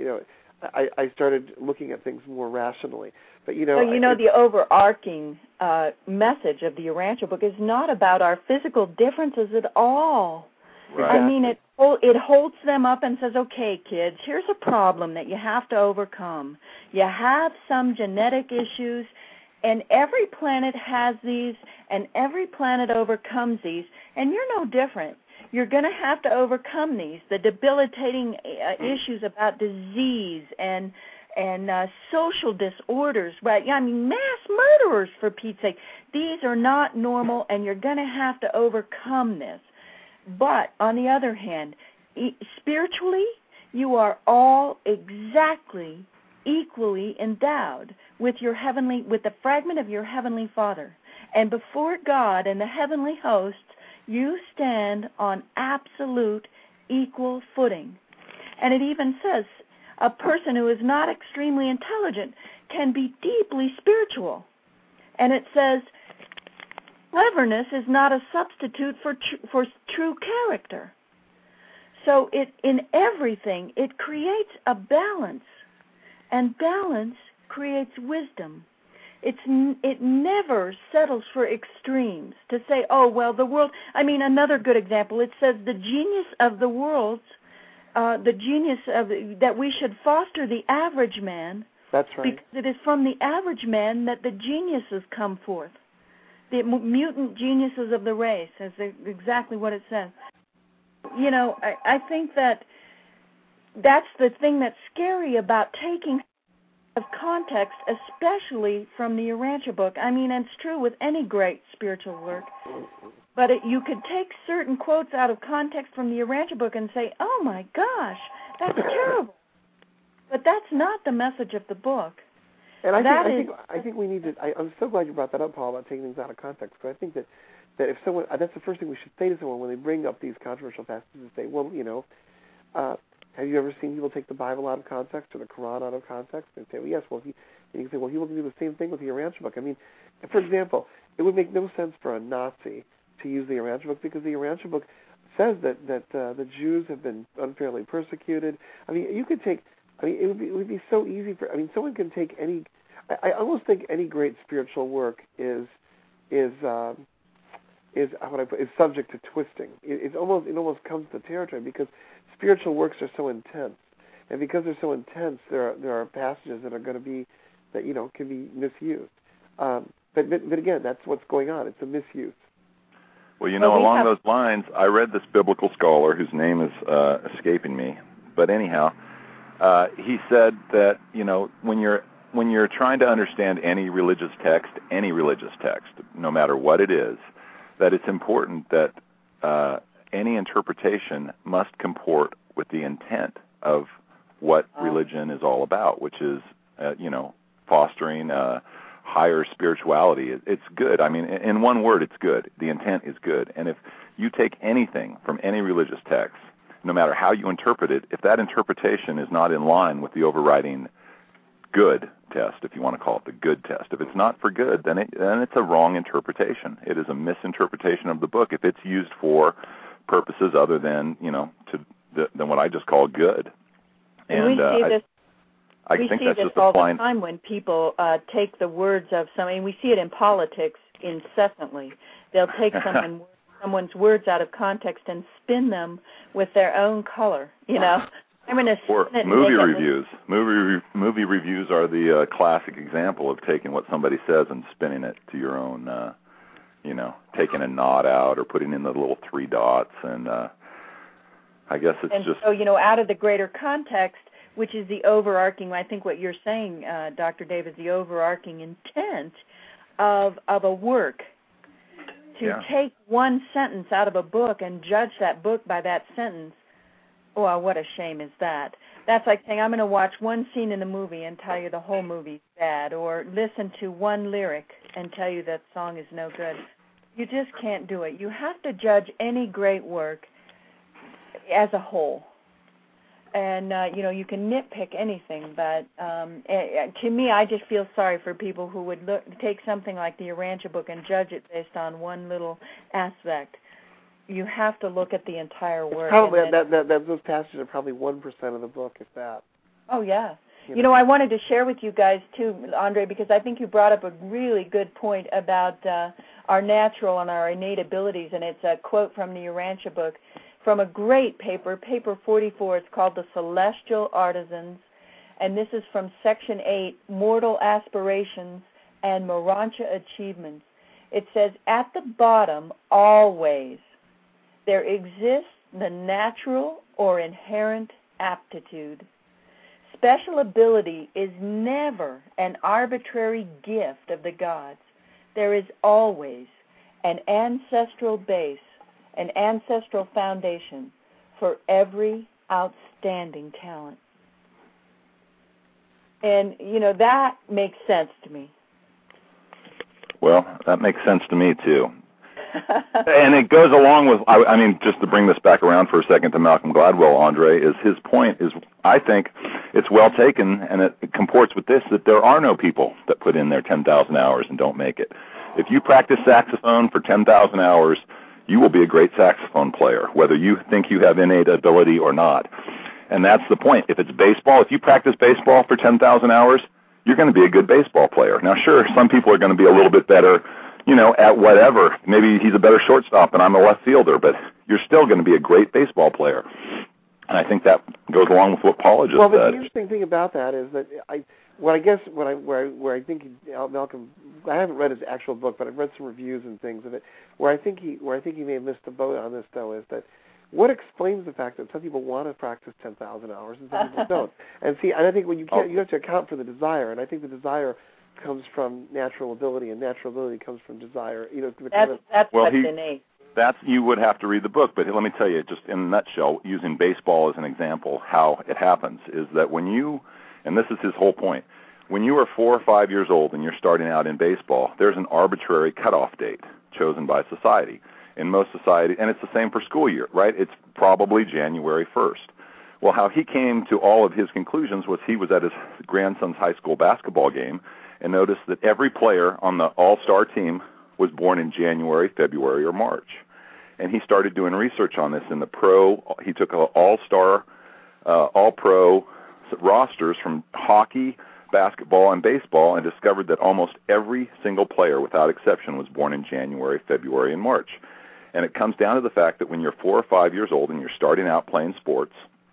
I started looking at things more rationally. But, the overarching message of the Urantia book is not about our physical differences at all. Right. I mean, it holds them up and says, okay, kids, here's a problem that you have to overcome. You have some genetic issues, and every planet has these, and every planet overcomes these, and you're no different. You're going to have to overcome these, the debilitating issues about disease and social disorders, right? I mean, mass murderers, for Pete's sake. These are not normal, and you're going to have to overcome this. But on the other hand, spiritually, you are all exactly equally endowed with the fragment of your heavenly Father. And before God and the heavenly hosts, you stand on absolute equal footing. And it even says a person who is not extremely intelligent can be deeply spiritual. And it says cleverness is not a substitute for true character. So in everything, it creates a balance, and balance creates wisdom. It never settles for extremes to say, oh, well, the world, another good example, it says the genius of the world, that we should foster the average man. That's right. Because it is from the average man that the geniuses come forth. The mutant geniuses of the race is exactly what it says. I think that's the thing that's scary about taking of context, especially from the Urantia book. I mean, it's true with any great spiritual work, but you could take certain quotes out of context from the Urantia book and say, oh my gosh, that's terrible. But that's not the message of the book. And I think we need to. I'm so glad you brought that up, Paul, about taking things out of context. Because I think that if someone, that's the first thing we should say to someone when they bring up these controversial passages, is say, well, have you ever seen people take the Bible out of context or the Quran out of context? And say, well, yes. Well, and you can say, well, he will do the same thing with the Urantia book. I mean, for example, it would make no sense for a Nazi to use the Urantia book because the Urantia book says that the Jews have been unfairly persecuted. I mean, you could take. I mean, it would be so easy for. I mean, someone can take any. I almost think any great spiritual work is subject to twisting. It almost comes to territory because spiritual works are so intense, and because they're so intense, there are passages that are going to be that can be misused. But again, that's what's going on. It's a misuse. Well, along those lines, I read this biblical scholar whose name is escaping me, but anyhow, he said that when you're trying to understand any religious text, no matter what it is, that it's important that any interpretation must comport with the intent of what religion is all about, which is, fostering higher spirituality. It's good. I mean, in one word, it's good. The intent is good. And if you take anything from any religious text, no matter how you interpret it, if that interpretation is not in line with the overriding good test, if you want to call it the good test, if it's not for good, then it's a wrong interpretation. It is a misinterpretation of the book if it's used for purposes other than than what I just call good. And we see this. I think that's just all the time when people take the words of somebody. We see it in politics incessantly. They'll take someone's words out of context and spin them with their own color. I'm going to or movie reviews. Movie reviews are the classic example of taking what somebody says and spinning it to your own. Taking a nod out or putting in the little 3 dots, and I guess it's just. So out of the greater context, which is the overarching. I think what you're saying, Dr. Dave, is the overarching intent of a work. To take one sentence out of a book and judge that book by that sentence, well, what a shame is that. That's like saying, I'm going to watch one scene in the movie and tell you the whole movie's bad, or listen to one lyric and tell you that song is no good. You just can't do it. You have to judge any great work as a whole. And, you can nitpick anything, but to me, I just feel sorry for people who would take something like the Urantia book and judge it based on one little aspect. You have to look at the entire work. Probably those passages are probably 1% of the book, if that. Oh, yeah. I wanted to share with you guys, too, Andre, because I think you brought up a really good point about our natural and our innate abilities, and it's a quote from the Urantia book. From a great paper 44, it's called The Celestial Artisans, and this is from Section 8, Mortal Aspirations and Morantia Achievements. It says, at the bottom, always, there exists the natural or inherent aptitude. Special ability is never an arbitrary gift of the gods. There is always an ancestral base, an ancestral foundation for every outstanding talent. And, that makes sense to me. Well, that makes sense to me, too. And it goes along with, I mean, just to bring this back around for a second to Malcolm Gladwell, Andre, is his point is, I think it's well taken, and it comports with this, that there are no people that put in their 10,000 hours and don't make it. If you practice saxophone for 10,000 hours, you will be a great saxophone player, whether you think you have innate ability or not. And that's the point. If it's baseball, if you practice baseball for 10,000 hours, you're going to be a good baseball player. Now, sure, some people are going to be a little bit better, at whatever. Maybe he's a better shortstop and I'm a left fielder, but you're still going to be a great baseball player. And I think that goes along with what Paula just said. Well, the interesting thing about that is that where I think Malcolm, I haven't read his actual book, but I've read some reviews and things of it. Where I think he may have missed the boat on this, though, is that what explains the fact that some people want to practice 10,000 hours and some people don't? And see, and I think when you have to account for the desire, and I think the desire comes from natural ability, and natural ability comes from desire. That's what's innate. You would have to read the book, but let me tell you, just in a nutshell, using baseball as an example, how it happens is that when you, and this is his whole point, when you are 4 or 5 years old and you're starting out in baseball, there's an arbitrary cutoff date chosen by society. In most society, and it's the same for school year, right? It's probably January 1st. Well, how he came to all of his conclusions was he was at his grandson's high school basketball game and noticed that every player on the all-star team was born in January, February, or March. And he started doing research on this in the pro. He took all-star, all-pro rosters from hockey, basketball, and baseball and discovered that almost every single player, without exception, was born in January, February, and March. And it comes down to the fact that when you're 4 or 5 years old and you're starting out playing sports,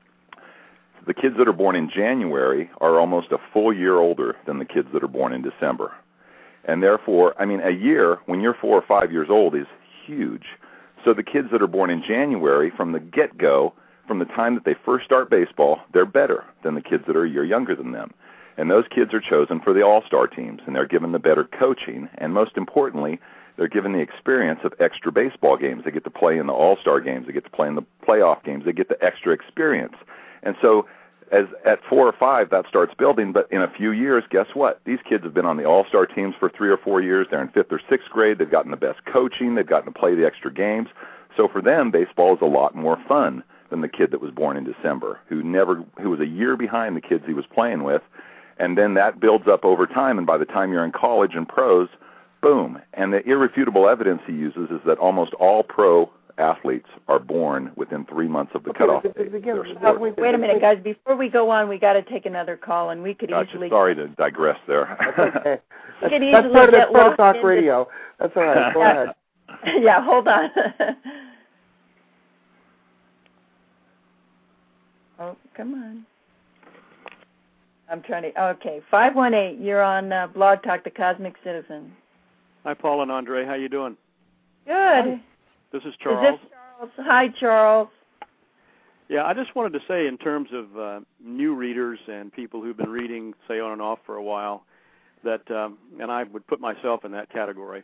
the kids that are born in January are almost a full year older than the kids that are born in December. And therefore, I mean, a year, when you're 4 or 5 years old, is huge. So the kids that are born in January, from the get-go, from the time that they first start baseball, they're better than the kids that are a year younger than them. And those kids are chosen for the all-star teams, and they're given the better coaching, and most importantly, they're given the experience of extra baseball games. They get to play in the all-star games. They get to play in the playoff games. They get the extra experience. And so as at 4 or 5, that starts building, but in a few years, guess what? These kids have been on the all-star teams for 3 or 4 years. They're in 5th or 6th grade. They've gotten the best coaching. They've gotten to play the extra games. So for them, baseball is a lot more fun than the kid that was born in December, who was a year behind the kids he was playing with. And then that builds up over time, and by the time you're in college and pros, boom. And the irrefutable evidence he uses is that almost all pro athletes are born within 3 months of the cutoff date. Wait a minute, guys. Before we go on, we got to take another call, and we could easily. Sorry to digress there. That's okay. We could easily get part of talk radio. That's all right. Go ahead. Yeah, hold on. Oh, come on. I'm trying to. Okay, 518. You're on Blog Talk, The Cosmic Citizen. Hi, Paul and Andre. How you doing? Good. This is Charles. Is this Charles? Hi, Charles. Yeah, I just wanted to say in terms of new readers and people who've been reading, say, on and off for a while, that, and I would put myself in that category,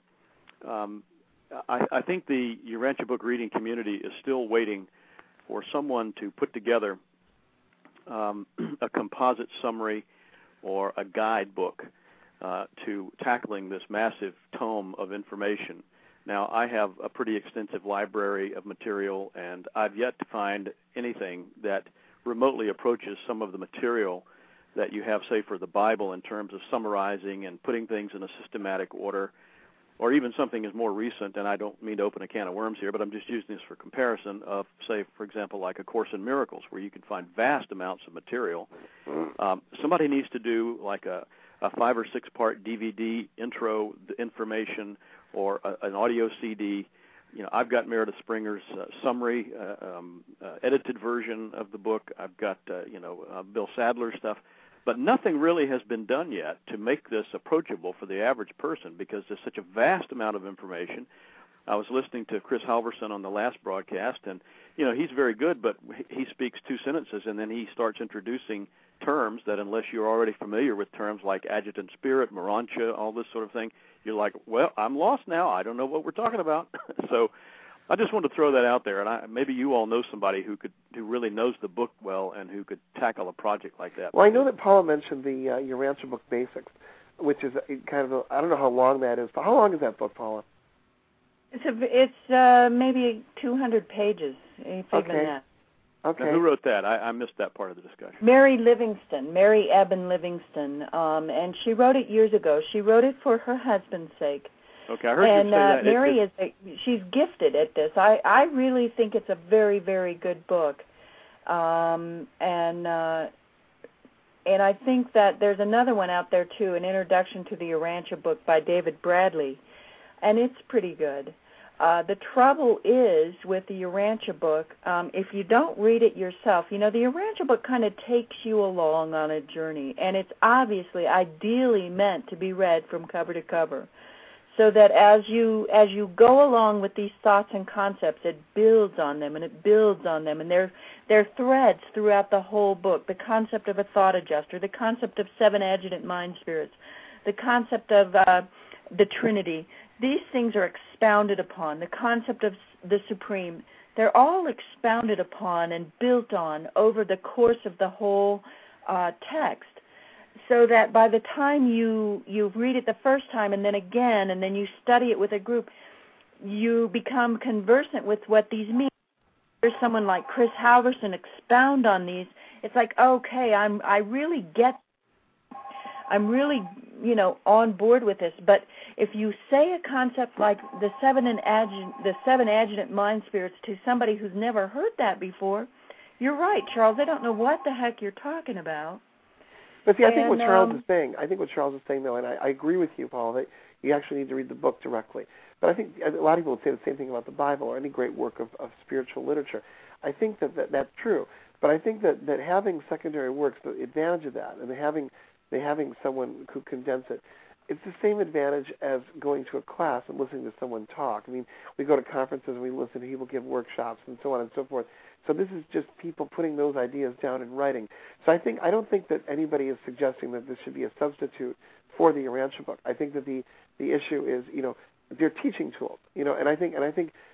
I think the Urantia book reading community is still waiting for someone to put together a composite summary or a guidebook to tackling this massive tome of information. Now, I have a pretty extensive library of material, and I've yet to find anything that remotely approaches some of the material that you have, say, for the Bible in terms of summarizing and putting things in a systematic order, or even something as more recent, and I don't mean to open a can of worms here, but I'm just using this for comparison of, say, for example, like A Course in Miracles, where you can find vast amounts of material. Somebody needs to do like a 5 or 6 part DVD intro information or an audio CD. You know, I've got Meredith Springer's summary, edited version of the book. I've got, Bill Sadler's stuff. But nothing really has been done yet to make this approachable for the average person because there's such a vast amount of information. I was listening to Chris Halverson on the last broadcast, and, you know, he's very good, but he speaks 2 sentences, and then he starts introducing terms that unless you're already familiar with terms like adjutant spirit, Morontia, all this sort of thing, you're like, well, I'm lost now. I don't know what we're talking about. So I just wanted to throw that out there, and maybe you all know somebody who really knows the book well and who could tackle a project like that. Well, I know that Paula mentioned the Urantia book Basics, which is kind of I don't know how long that is, but how long is that book, Paula? It's maybe 200 pages, if even that. Okay. Now, who wrote that? I missed that part of the discussion. Mary Eben Livingston, and she wrote it years ago. She wrote it for her husband's sake. Okay, I heard you say that. Mary she's gifted at this. I really think it's a very, very good book, and I think that there's another one out there too, an introduction to the Urantia book by David Bradley, and it's pretty good. The trouble is with the Urantia book, if you don't read it yourself, you know, the Urantia book kind of takes you along on a journey, and it's obviously, ideally meant to be read from cover to cover. so that as you go along with these thoughts and concepts, it builds on them and it builds on them, and they're threads throughout the whole book. The concept of a thought adjuster, the concept of 7 adjutant mind spirits, the concept of the Trinity. These things are expounded upon. The concept of the Supreme, they're all expounded upon and built on over the course of the whole text, so that by the time you read it the first time and then again and then you study it with a group, you become conversant with what these mean. There's someone like Chris Halverson expound on these. It's like, okay, I really get, I'm really, on board with this. But if you say a concept like the seven adjutant mind spirits to somebody who's never heard that before, you're right, Charles. They don't know what the heck you're talking about. But see, I think what Charles is saying, though, and I agree with you, Paul, that you actually need to read the book directly. But I think a lot of people would say the same thing about the Bible or any great work of spiritual literature. I think that's true. But I think that having secondary works, the advantage of that, and having someone who condense it, it's the same advantage as going to a class and listening to someone talk. I mean, we go to conferences and we listen to people give workshops and so on and so forth. So this is just people putting those ideas down in writing. So I don't think that anybody is suggesting that this should be a substitute for the Urantia book. I think that the issue is, they're teaching tools, and I think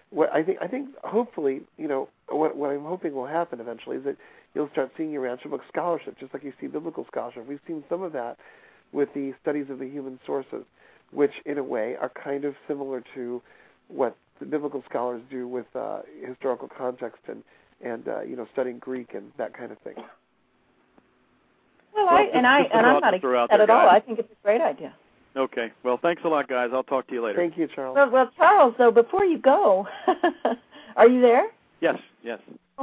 hopefully, what I'm hoping will happen eventually is that you'll start seeing Urantia book scholarship, just like you see biblical scholarship. We've seen some of that with the studies of the human sources, which in a way are kind of similar to what the biblical scholars do with historical context and studying Greek and that kind of thing. Well, I'm not against that at all. I think it's a great idea. Okay. Well, thanks a lot, guys. I'll talk to you later. Thank you, Charles. Well, Charles, though, before you go, are you there? Yes. As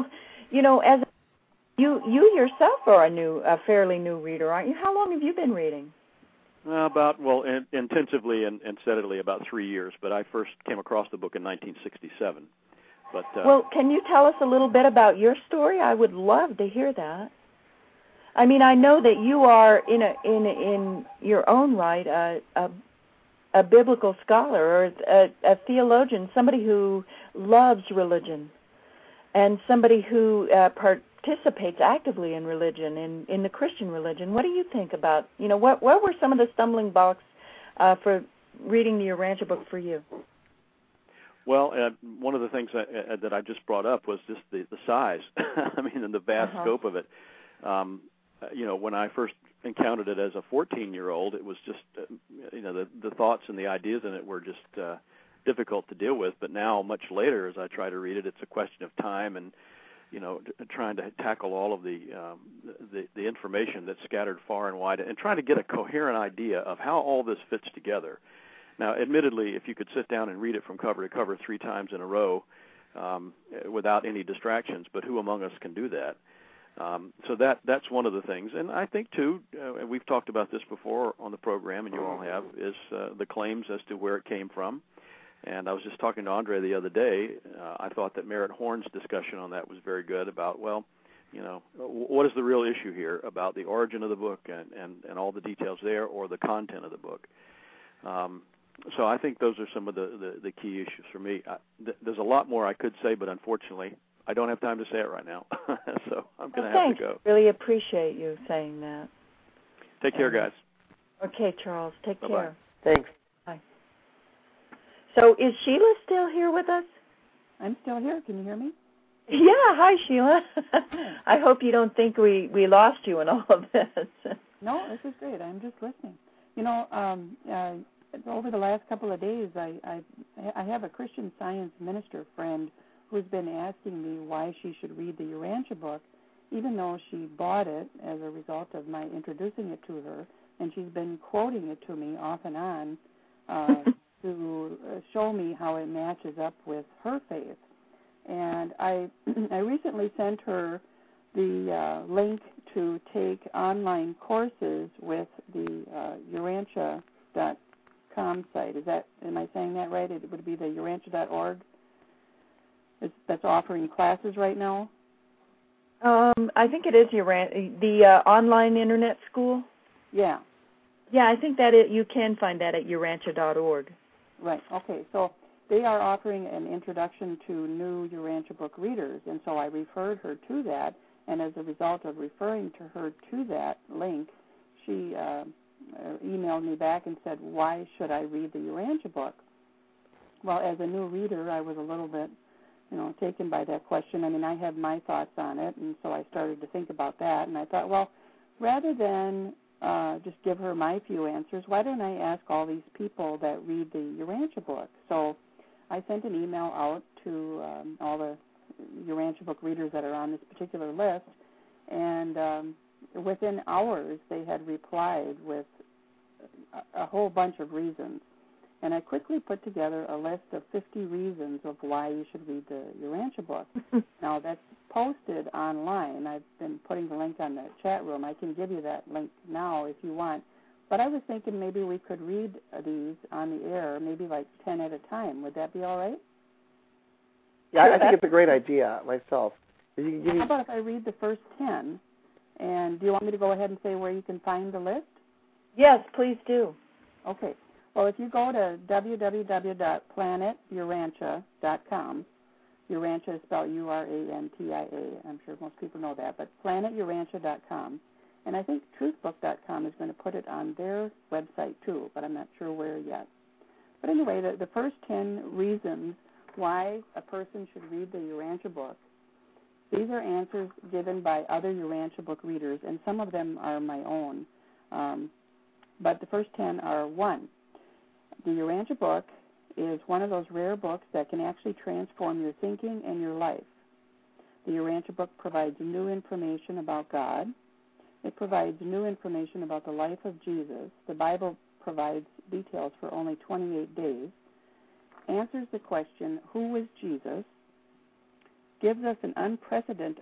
you yourself are a fairly new reader, aren't you? How long have you been reading? Intensively and steadily about 3 years. But I first came across the book in 1967. But well, can you tell us a little bit about your story? I would love to hear that. I mean, I know that you are in your own right a biblical scholar or a theologian, somebody who loves religion, and somebody who participates actively in religion, in the Christian religion. What do you think about, what were some of the stumbling blocks for reading the Urantia book for you? Well, one of the things that I just brought up was just the size. I mean, and the vast scope of it. When I first encountered it as a 14-year-old, it was just, the thoughts and the ideas in it were just difficult to deal with. But now, much later, as I try to read it, it's a question of time and, trying to tackle all of the information that's scattered far and wide and trying to get a coherent idea of how all this fits together. Now, admittedly, if you could sit down and read it from cover to cover 3 times in a row without any distractions, but who among us can do that? So that's one of the things. And I think, too, we've talked about this before on the program, and you all have, is the claims as to where it came from. And I was just talking to Andre the other day. I thought that Merritt Horn's discussion on that was very good about, what is the real issue here about the origin of the book and all the details there or the content of the book. So I think those are some of the key issues for me. There's a lot more I could say, but unfortunately, I don't have time to say it right now, so I'm going to have to go. Really appreciate you saying that. Take care, guys. Okay, Charles. Take Bye-bye. care. Thanks. Bye. So is Sheila still here with us? I'm still here. Can you hear me? Yeah. Hi, Sheila. I hope you don't think we lost you in all of this. No, this is great. I'm just listening. Over the last couple of days, I have a Christian Science minister friend who's been asking me why she should read the Urantia book, even though she bought it as a result of my introducing it to her, and she's been quoting it to me off and on to show me how it matches up with her faith. And I recently sent her the link to take online courses with the Urantia.com site. Am I saying that right? It would be the Urantia.org. That's offering classes right now? I think it is the online internet school. Yeah. Yeah, I think that you can find that at Urantia.org. Right. Okay. So they are offering an introduction to new Urantia book readers, and so I referred her to that. And as a result of referring to her to that link, she emailed me back and said, "Why should I read the Urantia book?" Well, as a new reader, I was a little bit, taken by that question. I mean, I have my thoughts on it, and so I started to think about that. And I thought, well, rather than just give her my few answers, why don't I ask all these people that read the Urantia book? So I sent an email out to all the Urantia book readers that are on this particular list, and within hours they had replied with a whole bunch of reasons. And I quickly put together a list of 50 reasons of why you should read the Urantia book. Now, that's posted online. I've been putting the link on the chat room. I can give you that link now if you want. But I was thinking maybe we could read these on the air, maybe like 10 at a time. Would that be all right? Yeah, I think it's a great idea myself. How about if I read the first 10? And do you want me to go ahead and say where you can find the list? Yes, please do. Okay. Well, if you go to www.planeturantia.com, Urantia is spelled Urantia. I'm sure most people know that, but planeturantia.com. And I think truthbook.com is going to put it on their website too, but I'm not sure where yet. But anyway, the first 10 reasons why a person should read the Urantia book, these are answers given by other Urantia book readers, and some of them are my own. But the first 10 are: 1, the Urantia book is one of those rare books that can actually transform your thinking and your life. The Urantia book provides new information about God. It provides new information about the life of Jesus. The Bible provides details for only 28 days. Answers the question, who was Jesus? Gives us an unprecedented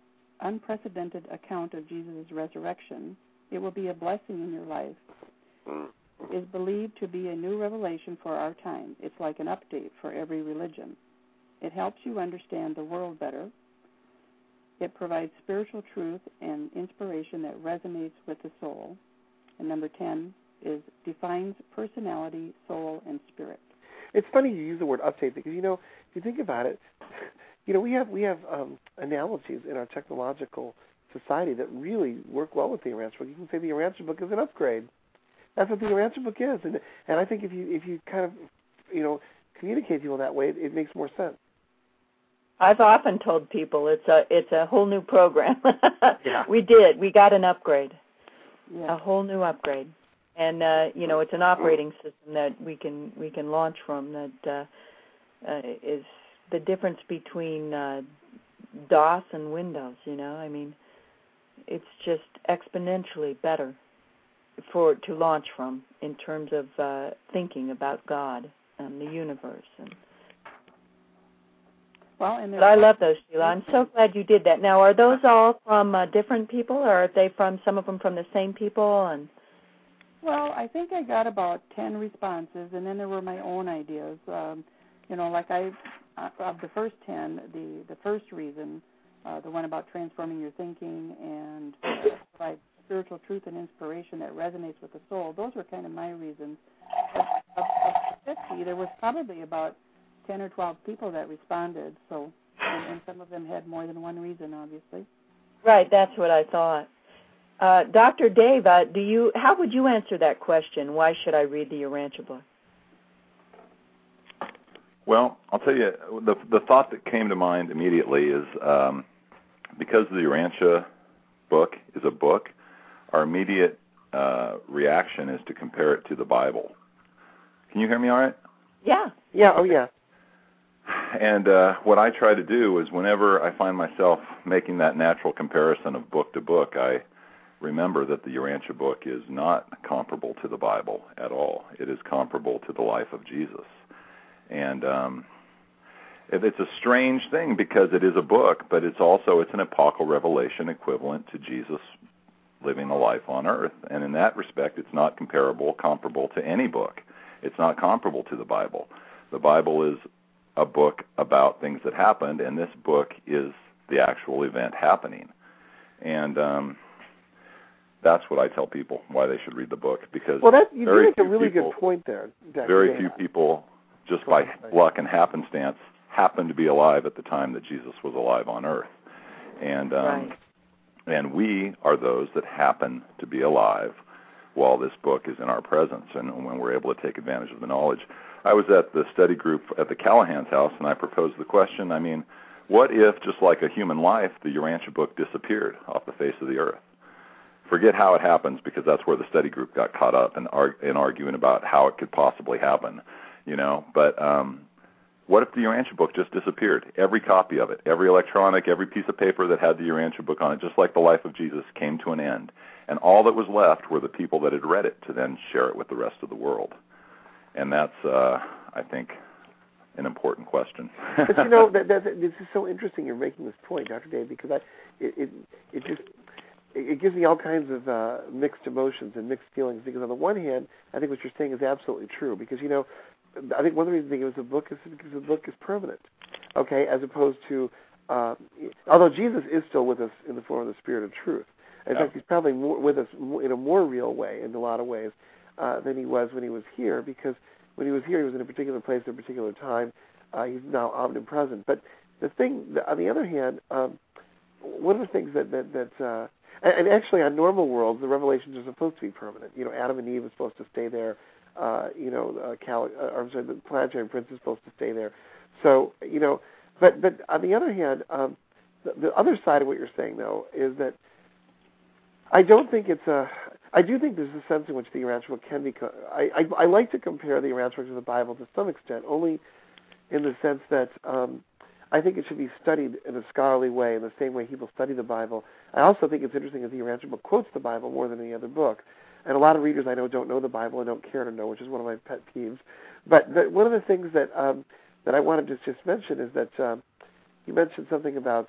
account of Jesus' resurrection. It will be a blessing in your life. Is believed to be a new revelation for our time. It's like an update for every religion. It helps you understand the world better. It provides spiritual truth and inspiration that resonates with the soul. And number 10 is defines personality, soul, and spirit. It's funny you use the word update because, if you think about it, we have analogies in our technological society that really work well with the Urantia book. You can say the Urantia book is an upgrade. That's what the Urantia book is, and I think if you kind of communicate to people that way, it makes more sense. I've often told people it's a whole new program. Yeah. We got an upgrade, a whole new upgrade, and it's an operating system that we can launch from that is the difference between DOS and Windows. I mean, it's just exponentially better to launch from in terms of thinking about God and the universe. But I love those, Sheila. I'm so glad you did that. Now, are those all from different people, or are they from some of them from the same people? And well, I think I got about 10 responses, and then there were my own ideas. Of the first 10, the first reason, the one about transforming your thinking and provide spiritual truth and inspiration that resonates with the soul, those were kind of my reasons. Of the 50, there was probably about 10 or 12 people that responded, so and some of them had more than one reason, obviously. Right, that's what I thought. Dr. Dave, how would you answer that question? Why should I read the Urantia book? Well, I'll tell you, the thought that came to mind immediately is because the Urantia book is a book, our immediate reaction is to compare it to the Bible. Can you hear me all right? Yeah. Yeah, oh yeah. And what I try to do is whenever I find myself making that natural comparison of book to book, I remember that the Urantia book is not comparable to the Bible at all. It is comparable to the life of Jesus. And it's a strange thing because it is a book, but it's an apocalyptic revelation equivalent to Jesus living a life on earth. And in that respect, it's not comparable to any book. It's not comparable to the Bible. The Bible is a book about things that happened, and this book is the actual event happening. And That's what I tell people why they should read the book, because you make a really good point there, Dr. Very Dana. few people, just by luck and happenstance, happen to be alive at the time that Jesus was alive on earth. And and we are those that happen to be alive while this book is in our presence and when we're able to take advantage of the knowledge. I was at the study group at the Callahan's house, and I proposed the question, what if, just like a human life, the Urantia book disappeared off the face of the earth? Forget how it happens, because that's where the study group got caught up in arguing about how it could possibly happen, But what if the Urantia book just disappeared? Every copy of it, every electronic, every piece of paper that had the Urantia book on it, just like the life of Jesus, came to an end. And all that was left were the people that had read it to then share it with the rest of the world. And that's, I think, an important question. But this is so interesting. You're making this point, Dr. Dave, because it gives me all kinds of mixed emotions and mixed feelings. Because on the one hand, I think what you're saying is absolutely true. Because I think one of the reasons it was a book is because the book is permanent. Okay, as opposed to, although Jesus is still with us in the form of the Spirit of Truth. In fact, he's probably with us in a more real way, in a lot of ways, than he was when he was here, because when he was here, he was in a particular place at a particular time. He's now omnipresent. But the thing, on the other hand, one of the things that and actually on normal worlds, the revelations are supposed to be permanent. Adam and Eve are supposed to stay there. The planetary prince is supposed to stay there. So, but on the other hand, the other side of what you're saying, though, is that I do think there's a sense in which the Urantia book can be. I like to compare the Urantia book to the Bible to some extent, only in the sense that I think it should be studied in a scholarly way, in the same way people study the Bible. I also think it's interesting that the Urantia book quotes the Bible more than any other book. And a lot of readers I know don't know the Bible and don't care to know, which is one of my pet peeves. But one of the things that I wanted to just mention is that you mentioned something about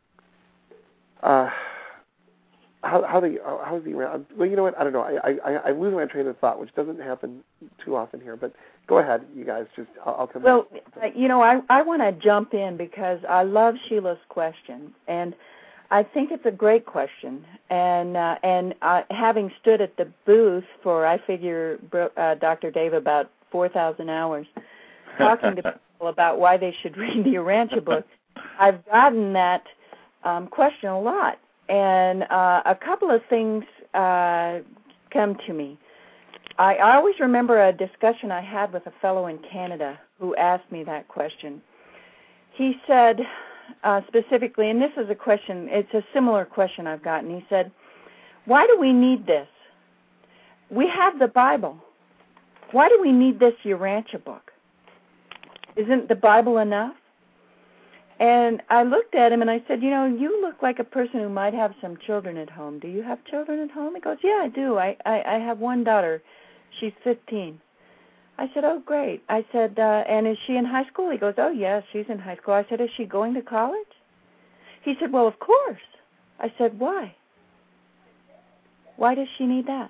how the well, you know what? I don't know. I'm losing my train of thought, which doesn't happen too often here. But go ahead, you guys. I'll come. Well, I want to jump in because I love Sheila's question, and I think it's a great question. And having stood at the booth for, I figure, Dr. Dave, about 4,000 hours, talking to people about why they should read the Urantia book, I've gotten that question a lot. And a couple of things come to me. I always remember a discussion I had with a fellow in Canada who asked me that question. He said specifically, and this is a question, it's a similar question I've gotten. He said, why do we need this? We have the Bible. Why do we need this Urantia book? Isn't the Bible enough? And I looked at him and I said, you look like a person who might have some children at home. Do you have children at home? He goes, yeah, I do. I have one daughter. She's 15. I said, oh, great. I said, and is she in high school? He goes, oh, yes, she's in high school. I said, is she going to college? He said, well, of course. I said, why? Why does she need that?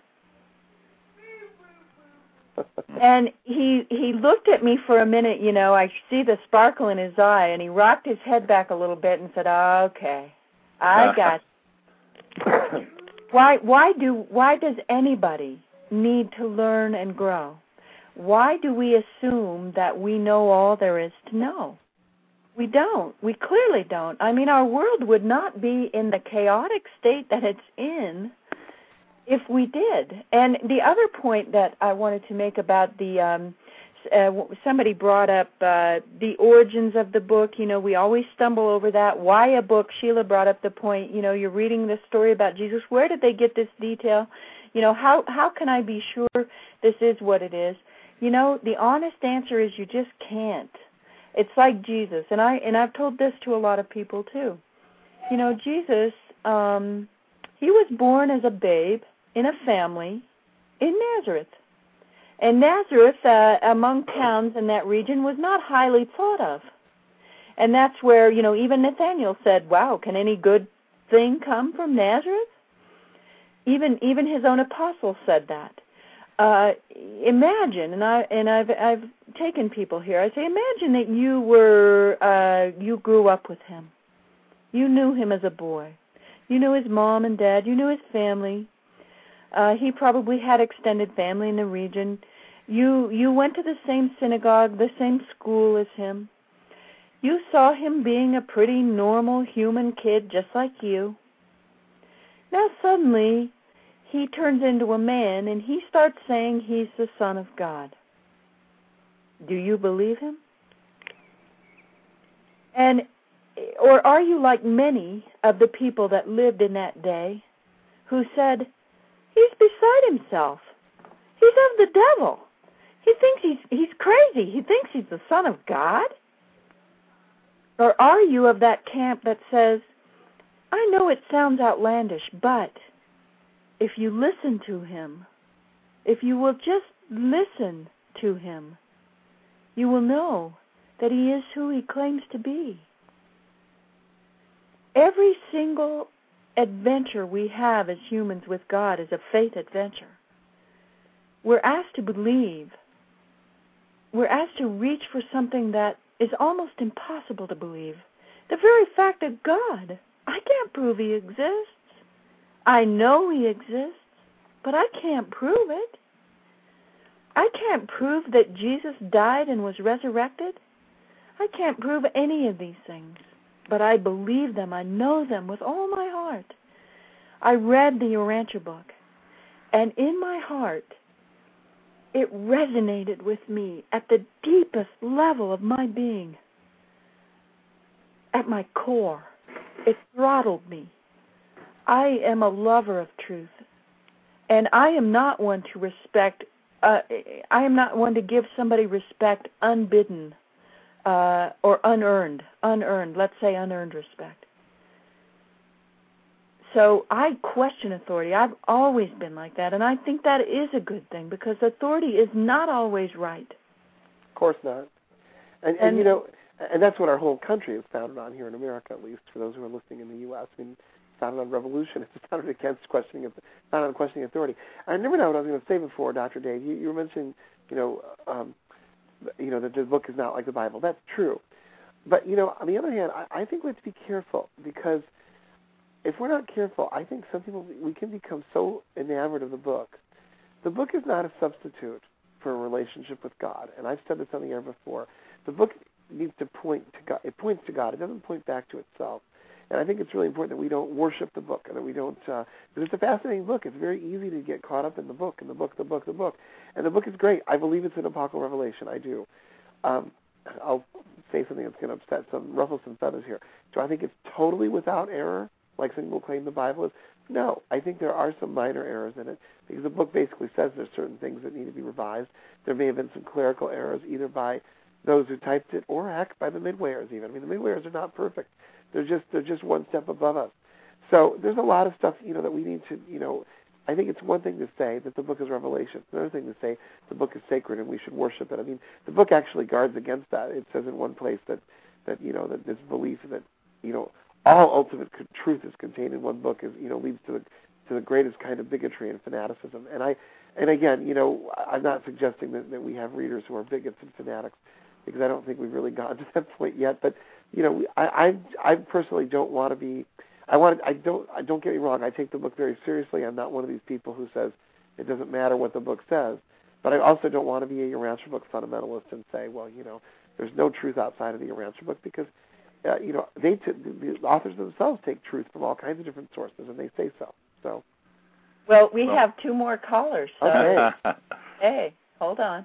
And he looked at me for a minute, I see the sparkle in his eye, and he rocked his head back a little bit and said, okay, I got you. Why does anybody need to learn and grow? Why do we assume that we know all there is to know? We don't. We clearly don't. I mean, our world would not be in the chaotic state that it's in if we did. And the other point that I wanted to make about the somebody brought up the origins of the book. We always stumble over that. Why a book? Sheila brought up the point, you're reading this story about Jesus. Where did they get this detail? How can I be sure this is what it is? The honest answer is you just can't. It's like Jesus, and I've told this to a lot of people too. Jesus, he was born as a babe in a family in Nazareth. And Nazareth, among towns in that region, was not highly thought of. And that's where, even Nathaniel said, wow, can any good thing come from Nazareth? Even his own apostles said that. Imagine, and I've taken people here, I say, imagine that you grew up with him. You knew him as a boy. You knew his mom and dad. You knew his family. He probably had extended family in the region. You went to the same synagogue, the same school as him. You saw him being a pretty normal human kid just like you. Now suddenly, he turns into a man and he starts saying he's the Son of God. Do you believe him? Or are you like many of the people that lived in that day who said, he's beside himself. He's of the devil. He thinks he's crazy. He thinks he's the Son of God. Or are you of that camp that says, I know it sounds outlandish, but if you listen to him, if you will just listen to him, you will know that he is who he claims to be. Every single adventure we have as humans with God is a faith adventure. We're asked to believe. We're asked to reach for something that is almost impossible to believe. The very fact that God, I can't prove he exists. I know he exists, but I can't prove it. I can't prove that Jesus died and was resurrected. I can't prove any of these things, but I believe them. I know them with all my heart. I read the Urantia book, and in my heart, it resonated with me at the deepest level of my being. At my core, it throttled me. I am a lover of truth, and I am not one to respect. I am not one to give somebody respect unbidden or unearned. Let's say unearned respect. So I question authority. I've always been like that, and I think that is a good thing because authority is not always right. Of course not. And you know, and that's what our whole country is founded on here in America, at least for those who are listening in the U.S. I mean, it's founded on revolution. It's founded against questioning authority. I never know what I was going to say before, Dr. Dave. You were mentioning, that the book is not like the Bible. That's true. But, on the other hand, I think we have to be careful because if we're not careful, I think some people, we can become so enamored of the book. The book is not a substitute for a relationship with God. And I've said this on the air before. The book needs to point to God. It points to God. It doesn't point back to itself. And I think it's really important that we don't worship the book and that we don't, because it's a fascinating book. It's very easy to get caught up in the book. And the book is great. I believe it's an apocryphal revelation. I do. I'll say something that's going to ruffle some feathers here. Do I think it's totally without error, like some people claim the Bible is? No. I think there are some minor errors in it because the book basically says there's certain things that need to be revised. There may have been some clerical errors either by those who typed it or heck by the midwayers even. I mean, the midwayers are not perfect. They're just one step above us. So there's a lot of stuff, that we need to, I think it's one thing to say that the book is revelation. It's another thing to say the book is sacred and we should worship it. I mean, the book actually guards against that. It says in one place that this belief that, all ultimate truth is contained in one book is, leads to the greatest kind of bigotry and fanaticism. And again, I'm not suggesting that we have readers who are bigots and fanatics because I don't think we've really gotten to that point yet. But I personally don't want to be. Don't get me wrong. I take the book very seriously. I'm not one of these people who says it doesn't matter what the book says. But I also don't want to be a Urantia book fundamentalist and say, well, there's no truth outside of the Urantia book because, the authors themselves take truth from all kinds of different sources, and they say so. So. Well, we have two more callers. So. Okay. Hey, hold on.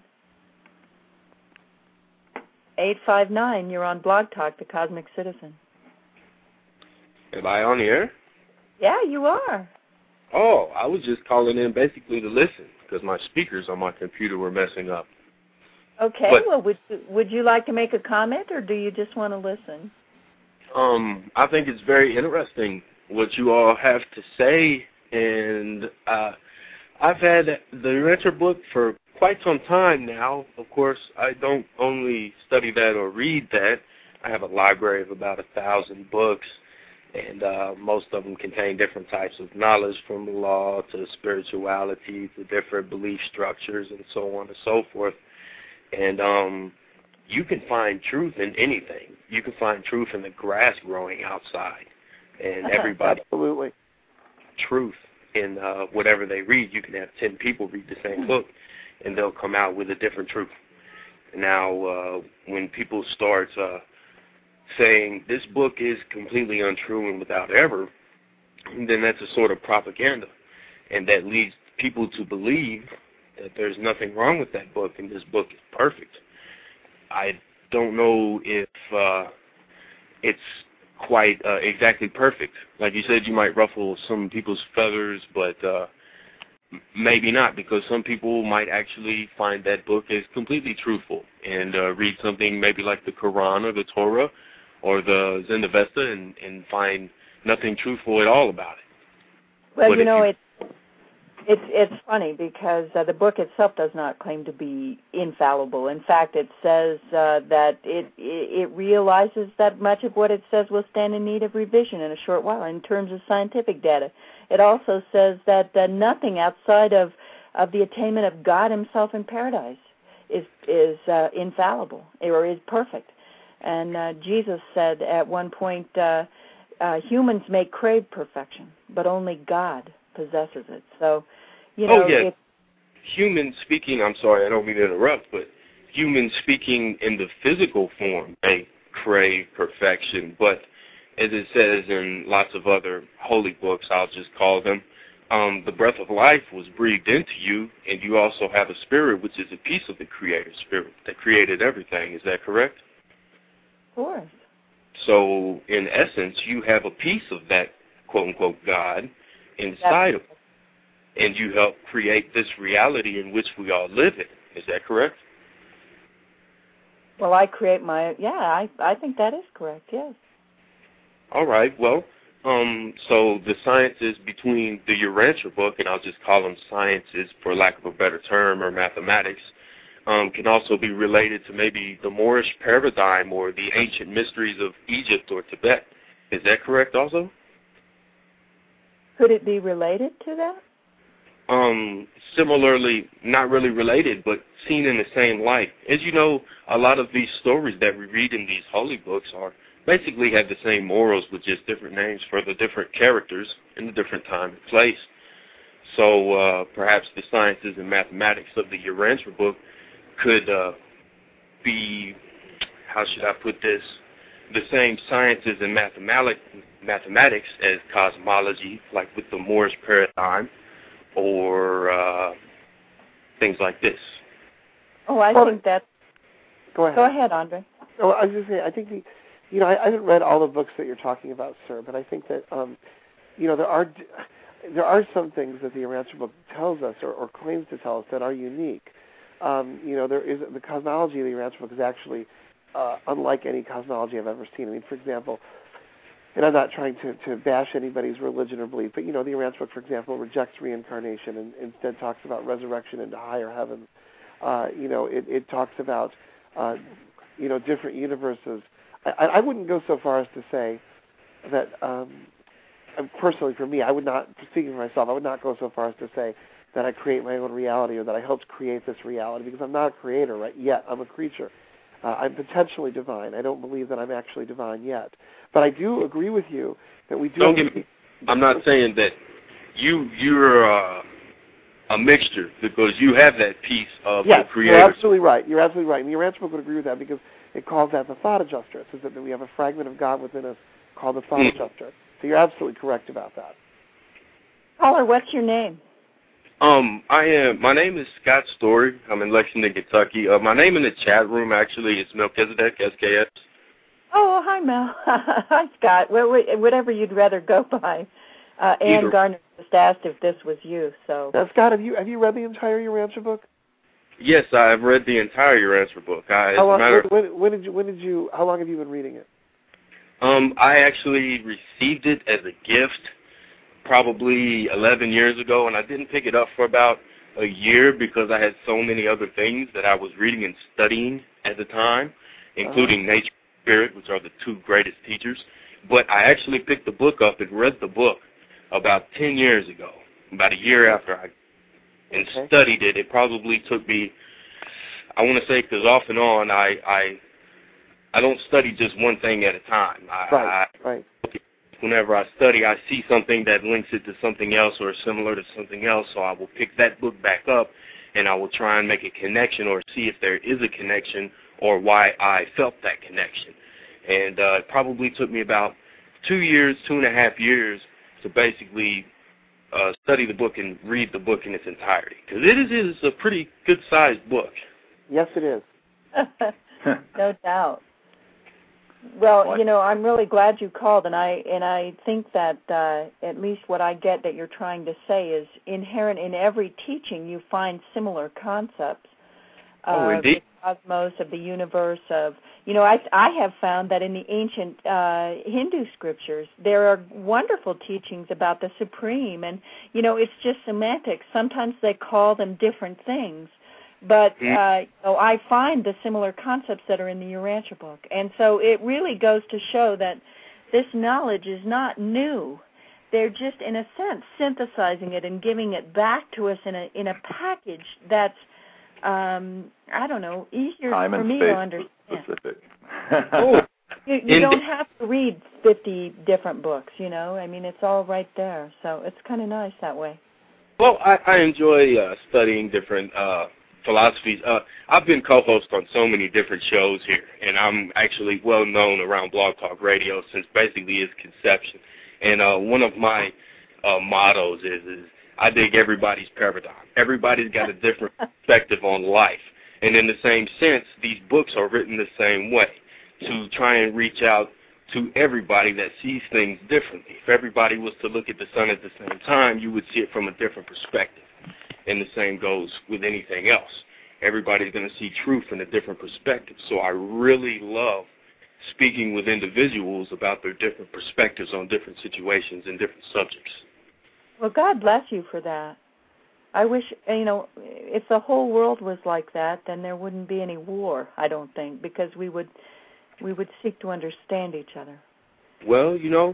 859, you're on Blog Talk, The Cosmic Citizen. Am I on the air? Yeah, you are. Oh, I was just calling in basically to listen because my speakers on my computer were messing up. Okay, well, would you like to make a comment or do you just want to listen? I think it's very interesting what you all have to say, and I've had the Urantia book for quite some time now. Of course, I don't only study that or read that. I have a library of about 1,000 books, and most of them contain different types of knowledge from the law to spirituality to different belief structures and so on and so forth. And you can find truth in anything. You can find truth in the grass growing outside, and everybody. Absolutely. Truth. in whatever they read. You can have 10 people read the same book, and they'll come out with a different truth. Now, when people start saying this book is completely untrue and without error, then that's a sort of propaganda, and that leads people to believe that there's nothing wrong with that book and this book is perfect. I don't know if it's quite exactly perfect. Like you said, you might ruffle some people's feathers, but maybe not, because some people might actually find that book as completely truthful and read something maybe like the Quran or the Torah or the Zend-Avesta and find nothing truthful at all about it. Well, but you know, it's funny because the book itself does not claim to be infallible. In fact, it says that it realizes that much of what it says will stand in need of revision in a short while in terms of scientific data. It also says that nothing outside of the attainment of God himself in paradise is infallible or is perfect. And Jesus said at one point, humans may crave perfection, but only God possesses it. So, you know, humans speaking, I'm sorry, I don't mean to interrupt, but humans speaking in the physical form may crave perfection, but as it says in lots of other holy books, I'll just call them, the breath of life was breathed into you, and you also have a spirit, which is a piece of the Creator Spirit that created everything. Is that correct? Of course. So, in essence, you have a piece of that quote-unquote God inside of you, and you help create this reality in which we all live in. Is that correct? Well, I create I think that is correct, yes. All right, well, so the sciences between the Urantia book, and I'll just call them sciences for lack of a better term, or mathematics, can also be related to maybe the Moorish paradigm or the ancient mysteries of Egypt or Tibet. Is that correct also? Could it be related to that? Similarly, not really related, but seen in the same light. As you know, a lot of these stories that we read in these holy books are basically have the same morals with just different names for the different characters in the different time and place. So perhaps the sciences and mathematics of the Urantia book could be, how should I put this, the same sciences and mathematics as cosmology, like with the Moorish paradigm, or things like this. Oh, I think that. Go ahead. Go ahead, Andre. Oh, I was just saying, I think I haven't read all the books that you're talking about, sir, but I think that there are some things that the Urantia book tells us or claims to tell us that are unique. There is the cosmology of the Urantia book is actually unlike any cosmology I've ever seen. I mean, for example, and I'm not trying to bash anybody's religion or belief, but the Urantia book, for example, rejects reincarnation and instead talks about resurrection into higher heavens. It talks about different universes. I wouldn't go so far as to say that personally, for me, I would not, speaking for myself, I would not go so far as to say that I create my own reality or that I helped create this reality, because I'm not a creator right yet. I'm a creature. I'm potentially divine. I don't believe that I'm actually divine yet. But I do agree with you that we do... Don't get me... I'm not saying that you're a mixture, because you have that piece of the Creator. You're absolutely right. You're absolutely right. And the Urantia book would agree with that, because it calls that the thought adjuster. It says that we have a fragment of God within us called the thought adjuster. So you're absolutely correct about that. Caller, what's your name? My name is Scott Story. I'm in Lexington, Kentucky. My name in the chat room actually is Melchizedek, SKS. Oh, hi, Mel. Hi, Scott. Whatever you'd rather go by. Ann Garner just asked if this was you. So. Now, Scott, have you read the entire Urantia book? Yes, I've read the entire Urantia book. How long have you been reading it? I actually received it as a gift probably 11 years ago, and I didn't pick it up for about a year because I had so many other things that I was reading and studying at the time, including nature and spirit, which are the two greatest teachers. But I actually picked the book up and read the book about 10 years ago, about a year after I studied it. It probably took me, I want to say, because off and on, I don't study just one thing at a time. I look at whenever I study, I see something that links it to something else or is similar to something else, so I will pick that book back up and I will try and make a connection or see if there is a connection or why I felt that connection. And it probably took me about 2.5 years to basically study the book and read the book in its entirety, because it is a pretty good-sized book. Yes, it is. No doubt. Well, you know, I'm really glad you called, and I think that at least what I get that you're trying to say is inherent in every teaching. You find similar concepts of the cosmos, of the universe, of, you know, I have found that in the ancient Hindu scriptures there are wonderful teachings about the Supreme, and, you know, it's just semantics. Sometimes they call them different things. But I find the similar concepts that are in the Urantia book. And so it really goes to show that this knowledge is not new. They're just, in a sense, synthesizing it and giving it back to us in a package that's, I don't know, easier for me to understand. You don't have to read 50 different books, you know. I mean, it's all right there. So it's kind of nice that way. Well, I enjoy studying different philosophies. I've been co-host on so many different shows here, and I'm actually well known around Blog Talk Radio since basically its conception. And one of my mottos is I dig everybody's paradigm. Everybody's got a different perspective on life. And in the same sense, these books are written the same way, to try and reach out to everybody that sees things differently. If everybody was to look at the sun at the same time, you would see it from a different perspective. And the same goes with anything else. Everybody's going to see truth in a different perspective. So I really love speaking with individuals about their different perspectives on different situations and different subjects. Well, God bless you for that. I wish, you know, if the whole world was like that, then there wouldn't be any war, I don't think, because we would seek to understand each other. Well, you know,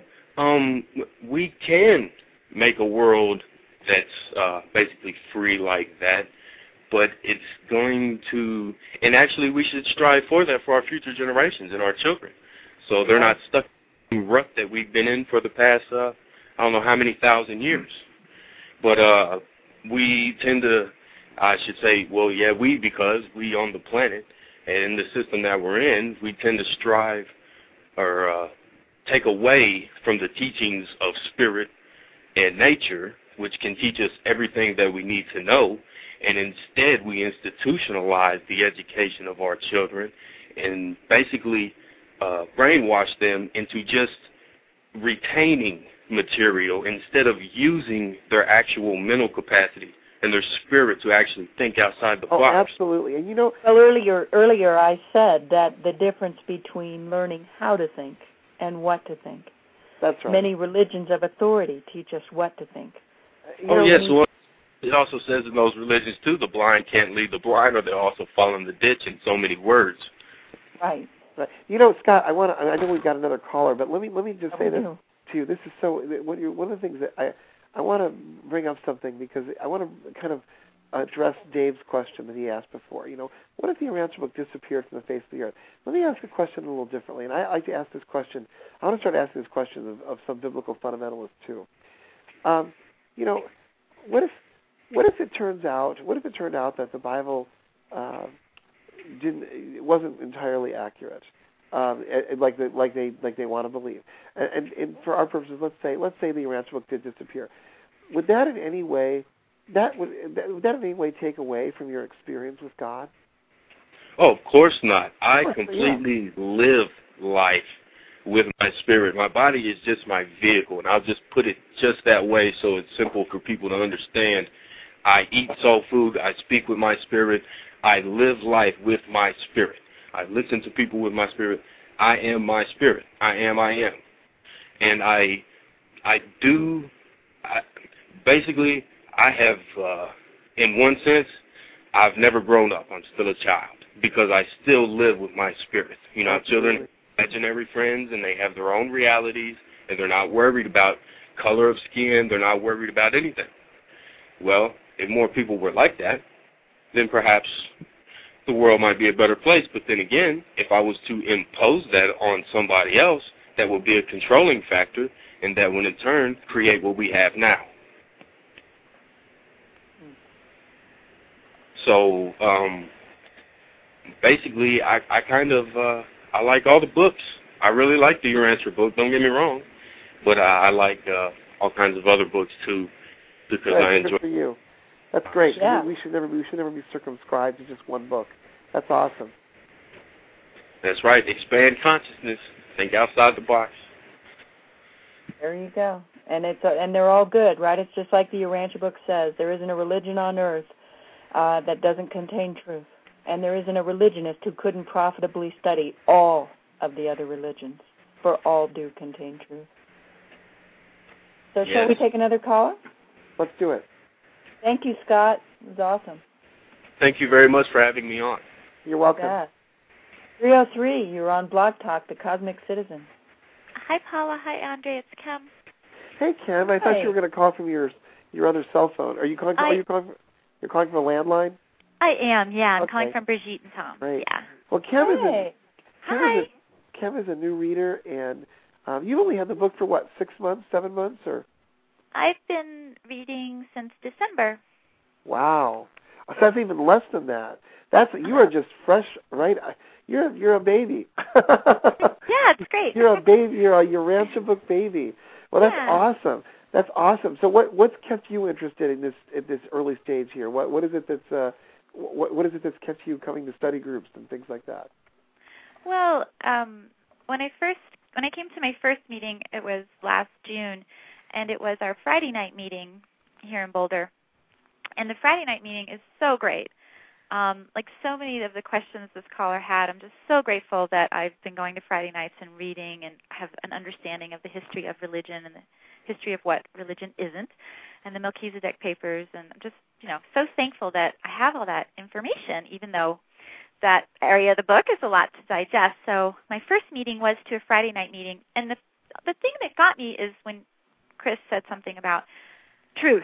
we can make a world that's basically free like that, but it's going to, and actually we should strive for that for our future generations and our children, so they're not stuck in the rut that we've been in for the past, I don't know how many thousand years. But we tend to, I should say, well, yeah, because we on the planet and in the system that we're in, we tend to strive or take away from the teachings of spirit and nature, which can teach us everything that we need to know, and instead we institutionalize the education of our children and basically brainwash them into just retaining material instead of using their actual mental capacity and their spirit to actually think outside the box. Oh, absolutely. And you know, well, earlier I said that the difference between learning how to think and what to think. That's right. Many religions of authority teach us what to think. Yes. Well, it also says in those religions, too, the blind can't lead the blind, or they'll also fall in the ditch in so many words. Right. You know, Scott, I know we've got another caller, but let me just say this to you. This is so, one of the things that I want to bring up something, because I want to kind of address Dave's question that he asked before. You know, what if the Urantia book disappeared from the face of the earth? Let me ask the question a little differently, and I like to ask this question. I want to start asking this question of some biblical fundamentalists too. You know, what if it turned out that the Bible wasn't entirely accurate, like they want to believe, and for our purposes, let's say the Urantia book did disappear, would that in any way take away from your experience with God? Oh, of course not. I completely live life with my spirit. My body is just my vehicle, and I'll just put it just that way so it's simple for people to understand. I eat soul food. I speak with my spirit. I live life with my spirit. I listen to people with my spirit. I am my spirit. I am. And I basically, I have, in one sense, I've never grown up. I'm still a child because I still live with my spirit. You know, children, imaginary friends, and they have their own realities, and they're not worried about color of skin. They're not worried about anything. Well, if more people were like that, then perhaps the world might be a better place. But then again, if I was to impose that on somebody else, that will be a controlling factor, and that will in turn create what we have now. So basically, I kind of I like all the books. I really like the Urantia book. Don't get me wrong, but I like all kinds of other books too, because I enjoy. Good for you. That's great. Yeah. We should never be circumscribed to just one book. That's awesome. That's right. Expand consciousness. Think outside the box. There you go. And and they're all good, right? It's just like the Urantia book says. There isn't a religion on earth that doesn't contain truth. And there isn't a religionist who couldn't profitably study all of the other religions, for all do contain truth. So Yes. Shall we take another caller? Let's do it. Thank you, Scott. It was awesome. Thank you very much for having me on. You're welcome. Yeah. 303, you're on Blog Talk, The Cosmic Citizen. Hi, Paula. Hi, Andre. It's Kim. Hey, Kim. I thought you were going to call from your other cell phone. Are you calling? You're calling from a landline? I am. Yeah, I'm Okay. calling from Brigitte and Tom. Right. Yeah. Well, Kim Hi. is a new reader, and you only had the book for what, 6 months, 7 months, or? I've been reading since December. Wow, so that's even less than that. You are just fresh, right? You're a baby. Yeah, it's great. You're a baby. You're a Urantia book baby. Well, that's Yeah. awesome. That's awesome. So, what's kept you interested in this at this early stage here? What is it that's what is it that's kept you coming to study groups and things like that? Well, when I came to my first meeting, it was last June, and it was our Friday night meeting here in Boulder. And the Friday night meeting is so great. Like so many of the questions this caller had, I'm just so grateful that I've been going to Friday nights and reading and have an understanding of the history of religion and the history of what religion isn't, and the Melchizedek Papers. And I'm just, so thankful that I have all that information, even though that area of the book is a lot to digest. So my first meeting was to a Friday night meeting, and the thing that got me is when Chris said something about truth,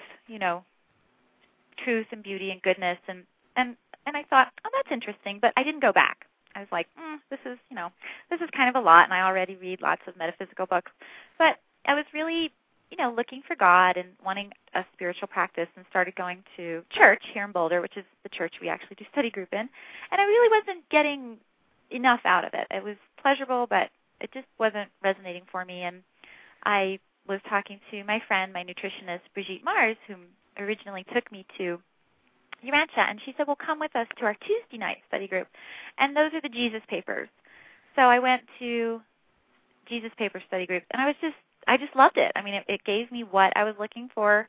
truth and beauty and goodness, and I thought, oh, that's interesting, but I didn't go back. I was like, this is kind of a lot, and I already read lots of metaphysical books. But I was really, looking for God and wanting a spiritual practice, and started going to church here in Boulder, which is the church we actually do study group in. And I really wasn't getting enough out of it. It was pleasurable, but it just wasn't resonating for me. And I was talking to my friend, my nutritionist, Brigitte Mars, who originally took me to Urantia, and she said, well, come with us to our Tuesday night study group. And those are the Jesus Papers. So I went to Jesus Paper study group, and I just loved it. I mean, it gave me what I was looking for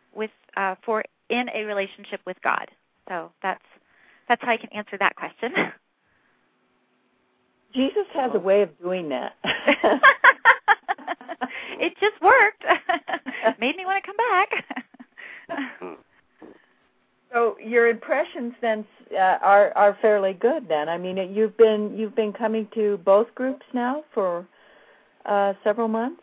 in a relationship with God. So that's how I can answer that question. Jesus has a way of doing that. It just worked. Made me want to come back. So your impressions then are fairly good then. I mean, you've been coming to both groups now for several months?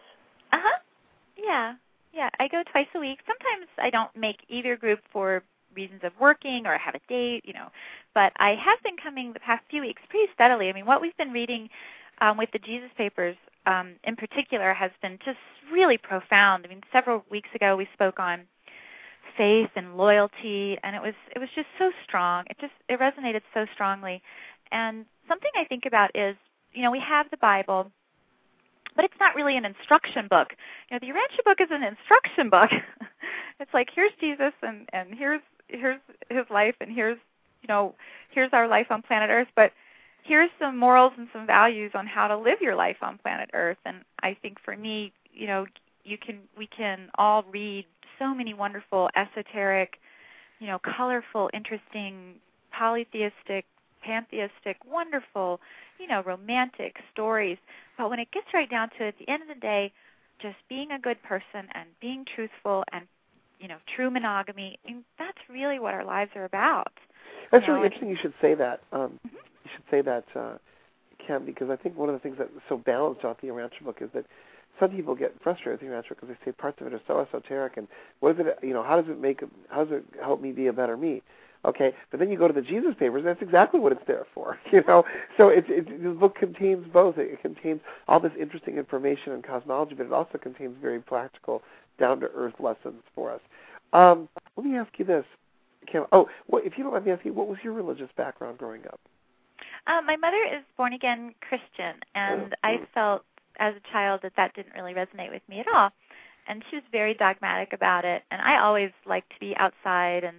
Yeah. I go twice a week. Sometimes I don't make either group for reasons of working or I have a date, But I have been coming the past few weeks pretty steadily. I mean, what we've been reading with the Jesus Papers in particular has been just really profound. I mean, several weeks ago we spoke on faith and loyalty, and it was just so strong. It resonated so strongly. And something I think about is, we have the Bible, but it's not really an instruction book. The Urantia book is an instruction book. It's like, here's Jesus, and here's his life, and here's our life on planet Earth, but here's some morals and some values on how to live your life on planet Earth. And I think for me, we can all read so many wonderful, esoteric, colorful, interesting, polytheistic, pantheistic, wonderful, romantic stories. But when it gets right down to it, at the end of the day, just being a good person and being truthful and, true monogamy, and that's really what our lives are about. That's really interesting you should say that. You should say that, Kim, because I think one of the things that's so balanced about the Urantia book is that some people get frustrated with the Urantia because they say parts of it are so esoteric, and what is it? How does it help me be a better me? Okay, but then you go to the Jesus Papers, and that's exactly what it's there for. So the book contains both. It contains all this interesting information and cosmology, but it also contains very practical, down-to-earth lessons for us. Let me ask you this, Kim. If you don't mind me asking, what was your religious background growing up? My mother is born-again Christian, and I felt as a child that didn't really resonate with me at all. And she was very dogmatic about it, and I always liked to be outside, and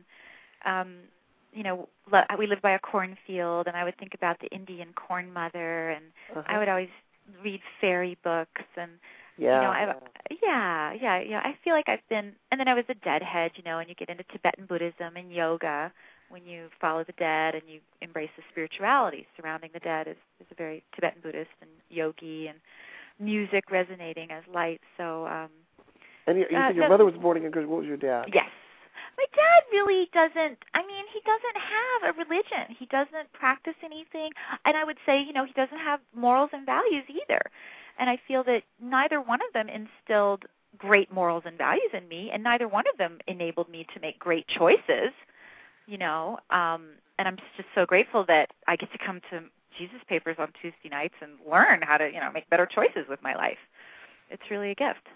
we lived by a cornfield, and I would think about the Indian corn mother, and I would always read fairy books, and I feel like I've been, and then I was a deadhead, and you get into Tibetan Buddhism and yoga when you follow the dead and you embrace the spirituality surrounding the dead is a very Tibetan Buddhist and yogi, and music resonating as light. So. And you said your mother was born again. What was your dad? Yes. My dad really doesn't, he doesn't have a religion. He doesn't practice anything. And I would say, he doesn't have morals and values either. And I feel that neither one of them instilled great morals and values in me, and neither one of them enabled me to make great choices, and I'm just so grateful that I get to come to Jesus Papers on Tuesday nights and learn how to, make better choices with my life. It's really a gift.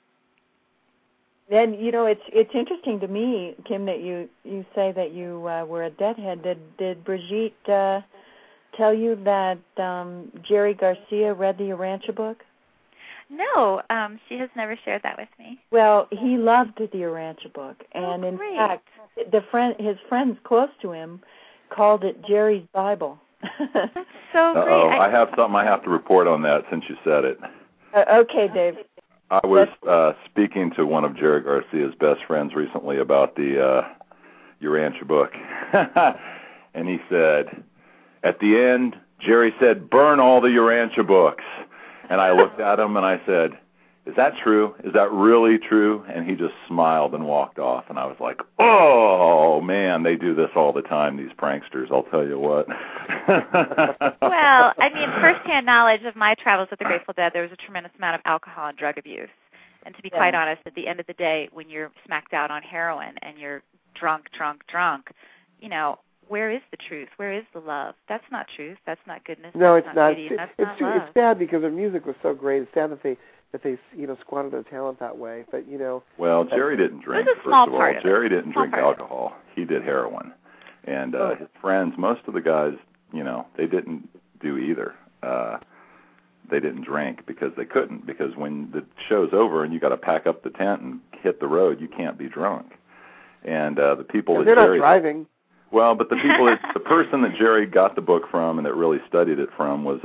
Then it's interesting to me, Kim, that you say that you were a deadhead. Did Brigitte tell you that Jerry Garcia read the Urantia book? No, she has never shared that with me. Well, he loved the Urantia book, and in fact, his friends close to him called it Jerry's Bible. That's so great. I have something I have to report on that since you said it. Okay, Dave. I was speaking to one of Jerry Garcia's best friends recently about the Urantia book, and he said, at the end, Jerry said, burn all the Urantia books. And I looked at him and I said, is that true? Is that really true? And he just smiled and walked off. And I was like, oh, man, they do this all the time, these pranksters, I'll tell you what. Well, firsthand knowledge of my travels with the Grateful Dead, there was a tremendous amount of alcohol and drug abuse. And to be quite honest, at the end of the day, when you're smacked out on heroin and you're drunk, where is the truth? Where is the love? That's not truth. That's not goodness. No, it's not. Beauty, It's sad because their music was so great. It's sad that they squandered their talent that way. But well, Jerry didn't drink. It was a small first of all, part of Jerry didn't drink alcohol. He did heroin, and his friends, most of the guys, they didn't do either. They didn't drink because they couldn't. Because when the show's over and you got to pack up the tent and hit the road, you can't be drunk. And the people that they're Jerry not driving. Well, but the person that Jerry got the book from and that really studied it from was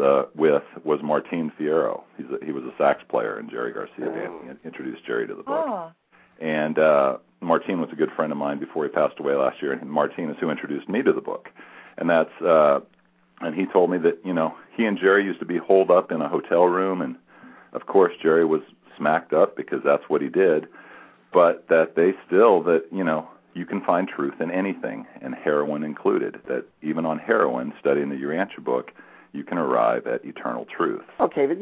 Martin Fierro. He was a sax player in Jerry Garcia band. He introduced Jerry to the book. Oh. And Martin was a good friend of mine before he passed away last year, and Martin is who introduced me to the book. And and he told me that, he and Jerry used to be holed up in a hotel room, and of course Jerry was smacked up because that's what he did, but that they still, you can find truth in anything, and heroin included, that even on heroin, studying the Urantia book, you can arrive at eternal truth. Okay, but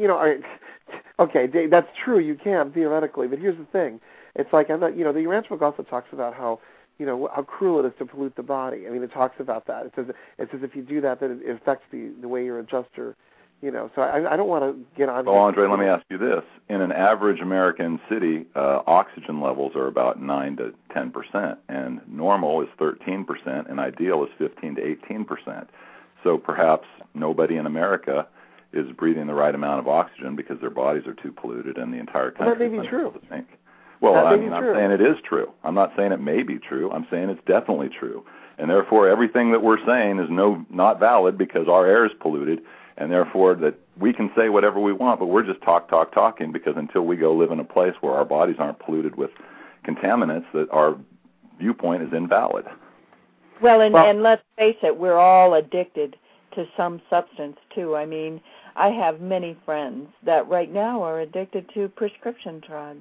okay, Dave, that's true, you can, theoretically, but here's the thing. It's like, the Urantia book also talks about how cruel it is to pollute the body. It talks about that. It says if you do that, then it affects the way you adjust your, so I don't want to get on. Well, Andre, let me ask you this. In an average American city, oxygen levels are about 9 to 10%, and normal is 13%, and ideal is 15 to 18%. So perhaps nobody in America is breathing the right amount of oxygen because their bodies are too polluted, and the entire country is unable to think. Well, I'm saying it is true. I'm not saying it may be true. I'm saying it's definitely true. And therefore, everything that we're saying is not valid because our air is polluted, and therefore that we can say whatever we want, but we're just talking because until we go live in a place where our bodies aren't polluted with contaminants, that our viewpoint is invalid. Well, and let's face it, we're all addicted to some substance, too. I have many friends that right now are addicted to prescription drugs.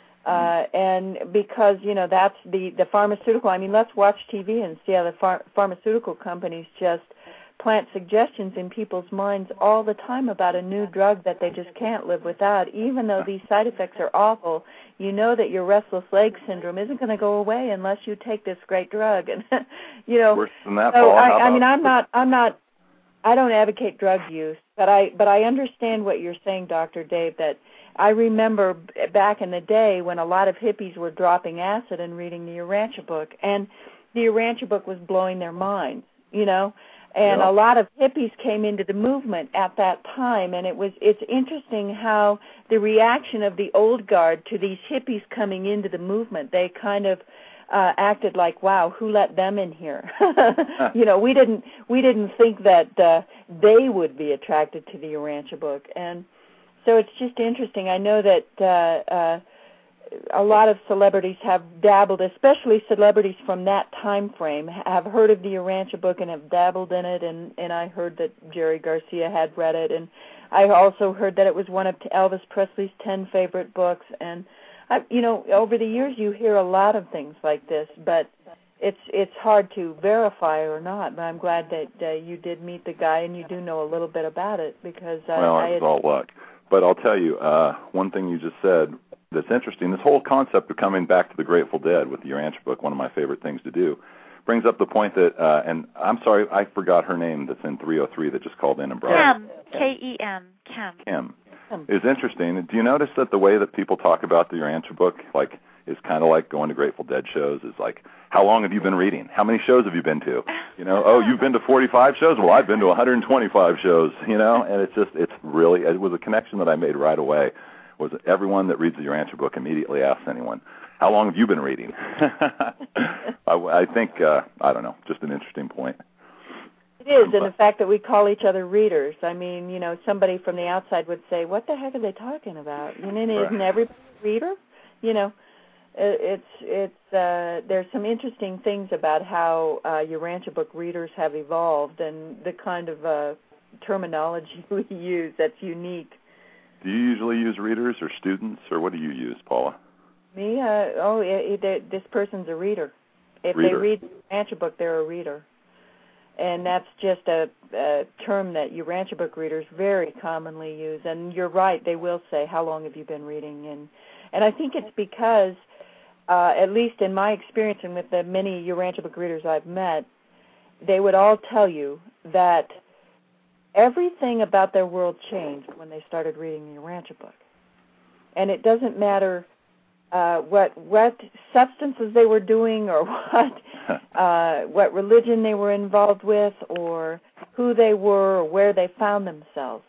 And because, that's the pharmaceutical, let's watch TV and see how the pharmaceutical companies just plant suggestions in people's minds all the time about a new drug that they just can't live without. Even though these side effects are awful, you know that your restless leg syndrome isn't going to go away unless you take this great drug. And you know, worse than that, so Paul, I don't advocate drug use, but I understand what you're saying, Dr. Dave, that I remember back in the day when a lot of hippies were dropping acid and reading the Urantia book, and the Urantia book was blowing their minds, you know, and a lot of hippies came into the movement at that time, and it's interesting how the reaction of the old guard to these hippies coming into the movement, they kind of acted like, wow, who let them in here? You know, we didn't think that they would be attracted to the Urantia book. And so it's just interesting. I know that a lot of celebrities have dabbled, especially celebrities from that time frame, have heard of the Urantia book and have dabbled in it, and I heard that Jerry Garcia had read it, and I also heard that it was one of Elvis Presley's 10 favorite books. And you know, over the years you hear a lot of things like this, but it's hard to verify or not. But I'm glad that you did meet the guy and you do know a little bit about it, because it was all luck. But I'll tell you, one thing you just said that's interesting, this whole concept of coming back to the Grateful Dead with the Urantia book, one of my favorite things to do, brings up the point that, and I'm sorry, I forgot her name that's in 303 that just called in and brought Kem, K-E-M, Kem. Kem. Is interesting. Do you notice that the way that people talk about the Urantia book, like, is kind of like going to Grateful Dead shows? Is like, how long have you been reading? How many shows have you been to? You know, oh, you've been to 45 shows? Well, I've been to 125 shows, you know, and it was a connection that I made right away, was everyone that reads the Urantia book immediately asks anyone, how long have you been reading? I think, I don't know, just an interesting point. It is, and the fact that we call each other readers. I mean, you know, somebody from the outside would say, what the heck are they talking about? And then isn't everybody a reader? You know, there's some interesting things about how Urantia book readers have evolved and the kind of terminology we use that's unique. Do you usually use readers or students, or what do you use, Paula? Me? This person's a reader. If they read the Urantia book, they're a reader. And that's just a term that Urantia book readers very commonly use. And you're right, they will say, how long have you been reading? And I think it's because, at least in my experience and with the many Urantia book readers I've met, they would all tell you that everything about their world changed when they started reading the Urantia book. And it doesn't matter what substances they were doing, or what religion they were involved with, or who they were, or where they found themselves.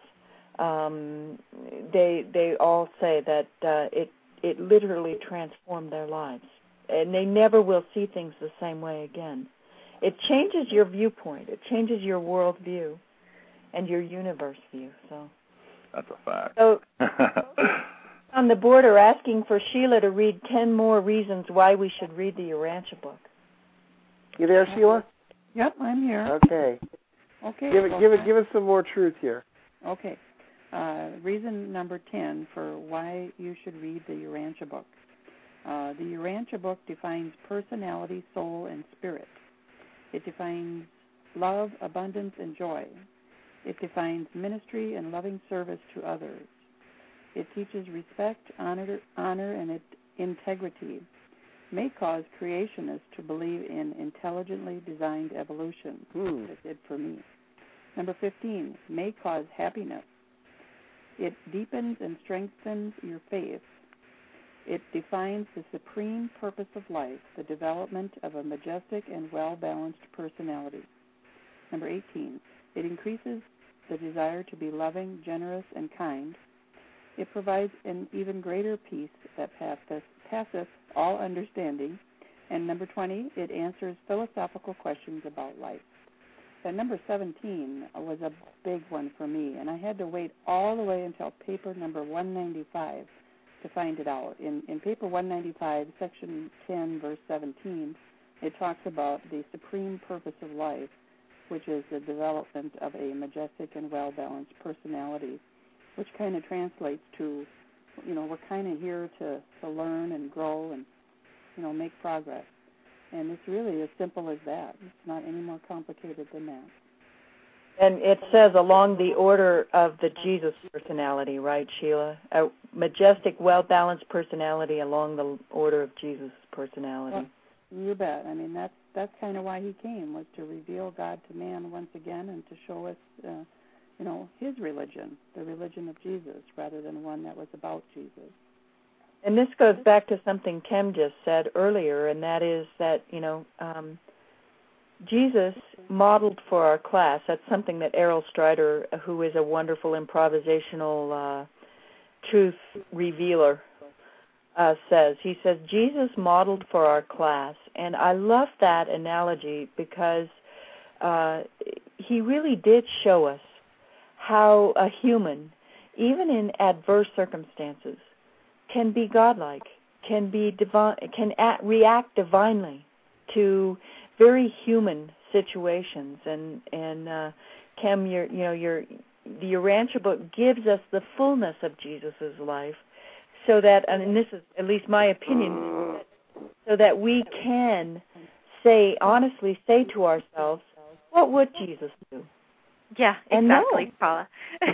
They all say that it literally transformed their lives, and they never will see things the same way again. It changes your viewpoint. It changes your world view and your universe view. So that's a fact. So on the board are asking for Sheila to read 10 more reasons why we should read the Urantia book. You there, Sheila? Yep, I'm here. Okay. Okay. Give us some more truth here. Okay. Reason number 10 for why you should read the Urantia book. The Urantia book defines personality, soul, and spirit. It defines love, abundance, and joy. It defines ministry and loving service to others. It teaches respect, honor, and integrity. May cause creationists to believe in intelligently designed evolution. It did for me. Number 15, may cause happiness. It deepens and strengthens your faith. It defines the supreme purpose of life, the development of a majestic and well-balanced personality. Number 18, it increases the desire to be loving, generous, and kind. It provides an even greater peace that passeth all understanding. And number 20, it answers philosophical questions about life. And number 17 was a big one for me, and I had to wait all the way until paper number 195 to find it out. In paper 195, section 10, verse 17, it talks about the supreme purpose of life, which is the development of a majestic and well-balanced personality, which kind of translates to, we're kind of here to learn and grow and, make progress. And it's really as simple as that. It's not any more complicated than that. And it says along the order of the Jesus personality, right, Sheila? A majestic, well-balanced personality along the order of Jesus' personality. Well, you bet. I mean, that's kind of why he came, was to reveal God to man once again and to show us, his religion, the religion of Jesus, rather than one that was about Jesus. And this goes back to something Kim just said earlier, and that is that, Jesus modeled for our class. That's something that Errol Strider, who is a wonderful improvisational truth revealer, says. He says, Jesus modeled for our class. And I love that analogy because he really did show us how a human, even in adverse circumstances, can be godlike, can be divine, react divinely to very human situations. And Kim, the Urantia book gives us the fullness of Jesus' life, so that, and this is at least my opinion, so that we can honestly say to ourselves, what would Jesus do? Yeah, exactly, Paula.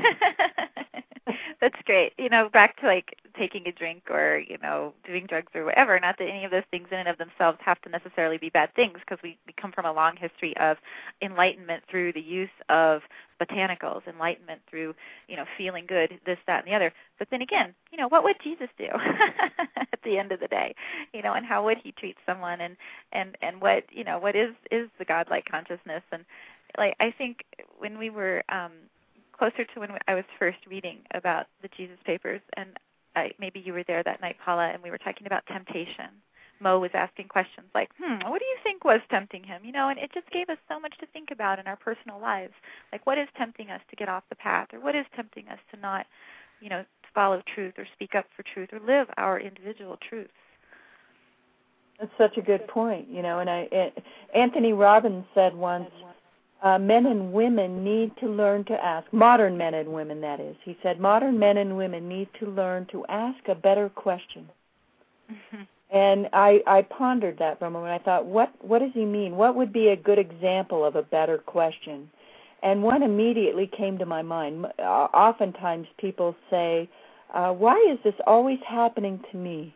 That's great. Back to taking a drink or, doing drugs or whatever, not that any of those things in and of themselves have to necessarily be bad things, because we come from a long history of enlightenment through the use of botanicals, enlightenment through, feeling good, this, that, and the other. But then again, what would Jesus do at the end of the day? And how would he treat someone, and what, what is the godlike consciousness? And I think when we were closer to when I was first reading about the Jesus Papers, and maybe you were there that night, Paula, and we were talking about temptation. Mo was asking questions like, what do you think was tempting him? And it just gave us so much to think about in our personal lives. Like, what is tempting us to get off the path, or what is tempting us to not, follow truth or speak up for truth or live our individual truths? That's such a good point, and Anthony Robbins said once, men and women need to learn to ask, modern men and women, that is. He said, modern men and women need to learn to ask a better question. Mm-hmm. And I pondered that for a moment. I thought, what does he mean? What would be a good example of a better question? And one immediately came to my mind. Oftentimes people say, why is this always happening to me?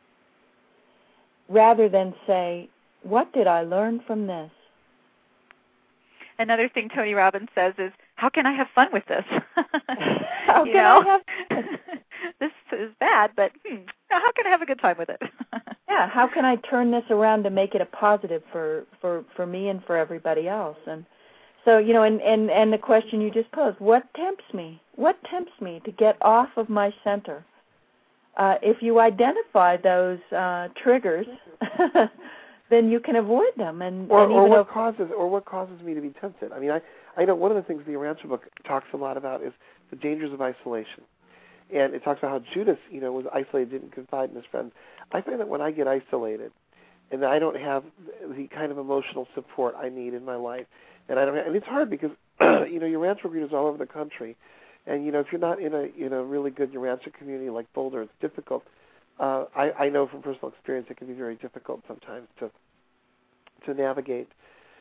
Rather than say, what did I learn from this? Another thing Tony Robbins says is, how can I have fun with this? How can I have this is bad, but how can I have a good time with it? Yeah, how can I turn this around to make it a positive for me and for everybody else? And so, and the question you just posed, what tempts me? What tempts me to get off of my center? If you identify those triggers, then you can avoid them. What causes me to be tempted? I mean, I know one of the things the Urantia book talks a lot about is the dangers of isolation. And it talks about how Judas, was isolated, didn't confide in his friends. I find that when I get isolated and I don't have the kind of emotional support I need in my life, and it's hard because, Urantia readers all over the country, and, if you're not in a really good Urantia community like Boulder, it's difficult. I know from personal experience it can be very difficult sometimes to navigate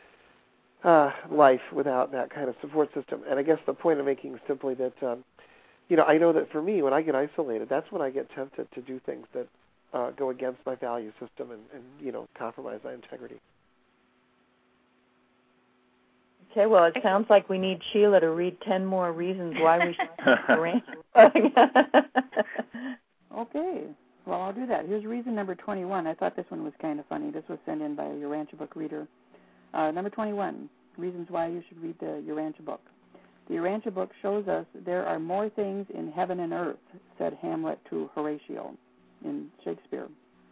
life without that kind of support system. And I guess the point I'm making is simply that, I know that for me, when I get isolated, that's when I get tempted to do things that go against my value system and compromise my integrity. Okay, well, it sounds like we need Sheila to read 10 more reasons why we should arrange. Okay. Well, I'll do that. Here's reason number 21. I thought this one was kind of funny. This was sent in by a Urantia book reader. Number 21, reasons why you should read the Urantia book. The Urantia book shows us there are more things in heaven and earth, said Hamlet to Horatio in Shakespeare.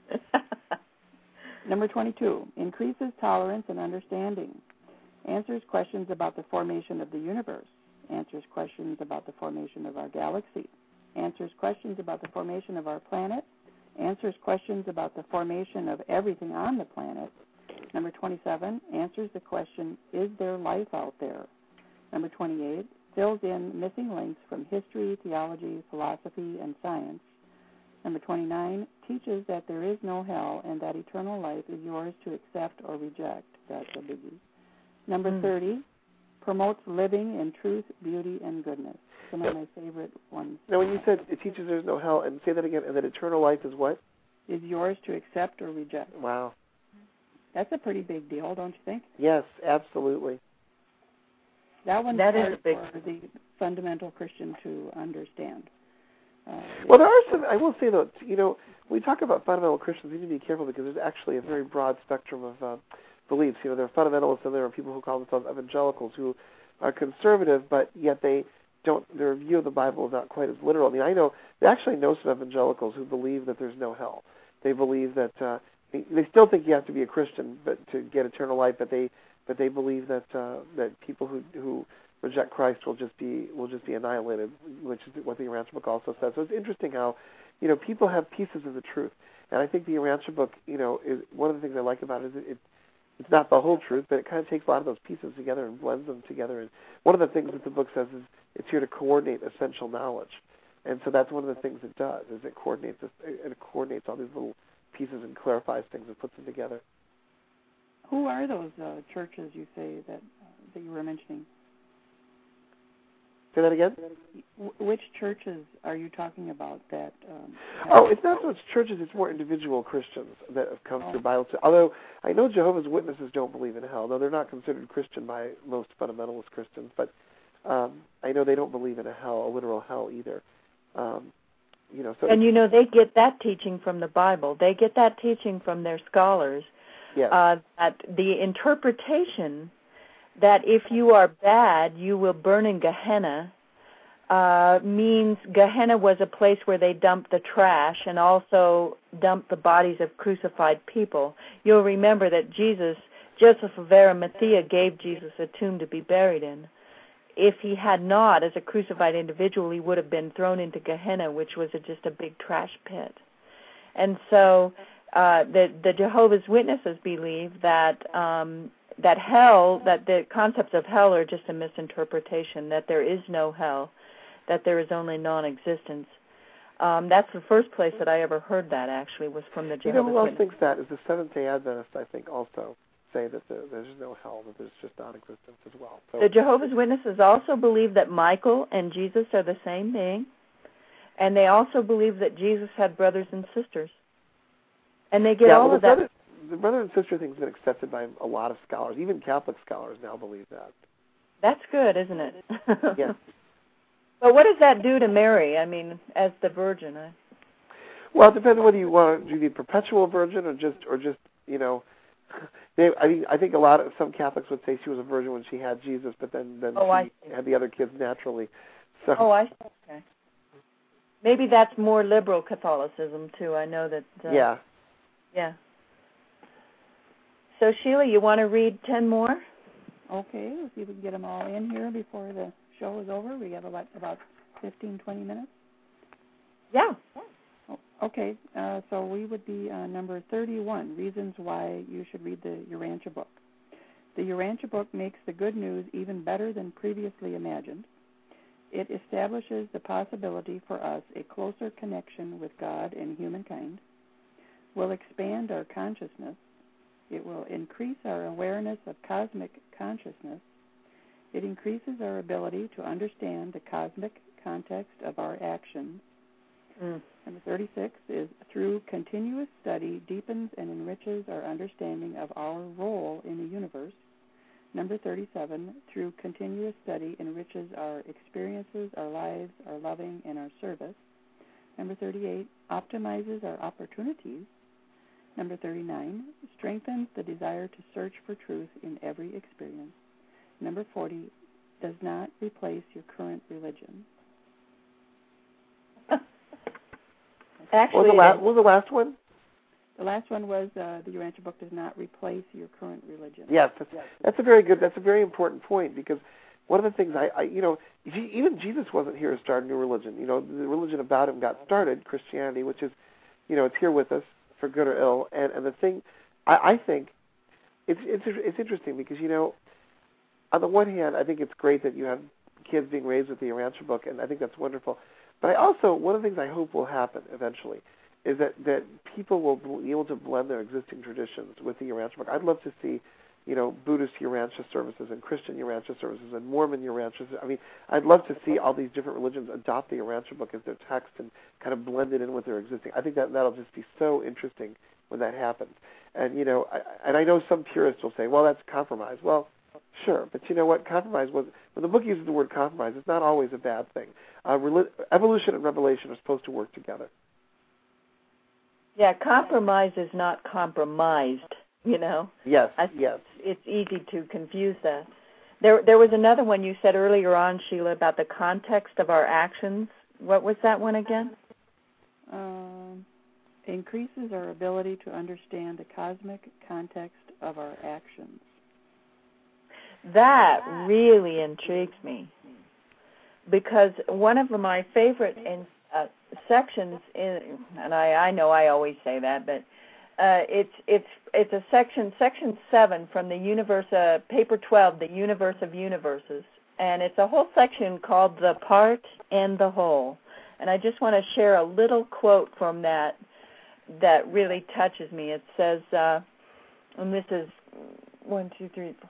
Number 22, increases tolerance and understanding. Answers questions about the formation of the universe. Answers questions about the formation of our galaxy. Answers questions about the formation of our planet. Answers questions about the formation of everything on the planet. Number 27, answers the question, is there life out there? Number 28, fills in missing links from history, theology, philosophy, and science. Number 29, teaches that there is no hell and that eternal life is yours to accept or reject. That's a biggie. Number 30, promotes living in truth, beauty, and goodness. Some of my favorite ones. Now, when you said it teaches there's no hell, and say that again, and that eternal life is what? Is yours to accept or reject. Wow. That's a pretty big deal, don't you think? Yes, absolutely. That one's that hard is a big for the fundamental Christian to understand. Well, there are some, I will say, though, when we talk about fundamental Christians, we need to be careful because there's actually a very broad spectrum of beliefs. There are fundamentalists and there are people who call themselves evangelicals who are conservative, but yet their view of the Bible is not quite as literal. I mean, I actually know some evangelicals who believe that there's no hell. They believe that they still think you have to be a Christian but to get eternal life, but they believe that people who reject Christ will just be annihilated, which is what the Urantia book also says. So it's interesting how people have pieces of the truth, and I think the Urantia book is one of the things I like about it is it's not the whole truth, but it kind of takes a lot of those pieces together and blends them together. And one of the things that the book says is it's here to coordinate essential knowledge, and so that's one of the things it does is it coordinates all these little pieces and clarifies things and puts them together. Who are those churches you say that you were mentioning? Say that again? Which churches are you talking about that? It's not so much churches, it's more individual Christians that have come through Bible. Although I know Jehovah's Witnesses don't believe in hell. No, they're not considered Christian by most fundamentalist Christians, but I know they don't believe in a literal hell either. So and they get that teaching from the Bible. They get that teaching from their scholars. Yes. That the interpretation that if you are bad, you will burn in Gehenna, means Gehenna was a place where they dumped the trash and also dumped the bodies of crucified people. You'll remember that Joseph of Arimathea gave Jesus a tomb to be buried in. If he had not, as a crucified individual, he would have been thrown into Gehenna, which was just a big trash pit. And so the Jehovah's Witnesses believe that hell, that the concepts of hell are just a misinterpretation, that there is no hell, that there is only non-existence. That's the first place that I ever heard that, actually, was from the Jehovah's Witnesses. Who else thinks that? Is the Seventh-day Adventists, I think, also say that there's no hell, that there's just non-existence as well. So, the Jehovah's Witnesses also believe that Michael and Jesus are the same being, and they also believe that Jesus had brothers and sisters. And they get all of that. The brother and sister thing has been accepted by a lot of scholars. Even Catholic scholars now believe that. That's good, isn't it? Yes. But what does that do to Mary, as the Virgin? Well, it depends on whether you want to be a perpetual virgin or just I think some Catholics would say she was a virgin when she had Jesus, but then she had the other kids naturally. So. Oh, I see. Okay. Maybe that's more liberal Catholicism, too. I know that... Yeah. Yeah. So, Sheila, you want to read 10 more? Okay, let's see if we can get them all in here before the show is over. We have about 15, 20 minutes? Yeah. Okay, so we would be number 31, Reasons Why You Should Read the Urantia book. The Urantia book makes the good news even better than previously imagined. It establishes the possibility for us a closer connection with God and humankind, will expand our consciousness. It will increase our awareness of cosmic consciousness. It increases our ability to understand the cosmic context of our actions. Number 36 is through continuous study deepens and enriches our understanding of our role in the universe. Number 37, through continuous study enriches our experiences, our lives, our loving, and our service. Number 38, optimizes our opportunities. Number 39, strengthens the desire to search for truth in every experience. Number 40, does not replace your current religion. Actually, what was the last one? The last one was the Urantia book does not replace your current religion. Yes, that's a very important point, because one of the things even Jesus wasn't here to start a new religion. The religion about him got started, Christianity, which is, it's here with us for good or ill. And the thing, I think, it's interesting because on the one hand, I think it's great that you have kids being raised with the Urantia book, and I think that's wonderful. But one of the things I hope will happen eventually is that people will be able to blend their existing traditions with the Urantia book. I'd love to see Buddhist Urantia services and Christian Urantia services and Mormon Urantia. I mean, I'd love to see all these different religions adopt the Urantia book as their text and kind of blend it in with their existing. I think that'll just be so interesting when that happens. And I know some purists will say, well, that's compromise. Well, sure, but you know what? Compromise when the book uses the word compromise, it's not always a bad thing. Evolution and revelation are supposed to work together. Yeah, compromise is not compromised. Yes, yes. It's easy to confuse that. There was another one you said earlier on, Sheila, about the context of our actions. What was that one again? Increases our ability to understand the cosmic context of our actions. That really intrigues me, because one of my favorite sections, and I know I always say that, but it's a section 7 from the universe, paper 12, the universe of universes, and it's a whole section called the part and the whole. And I just want to share a little quote from that really touches me. It says, and this is 1, 2, 3, 4.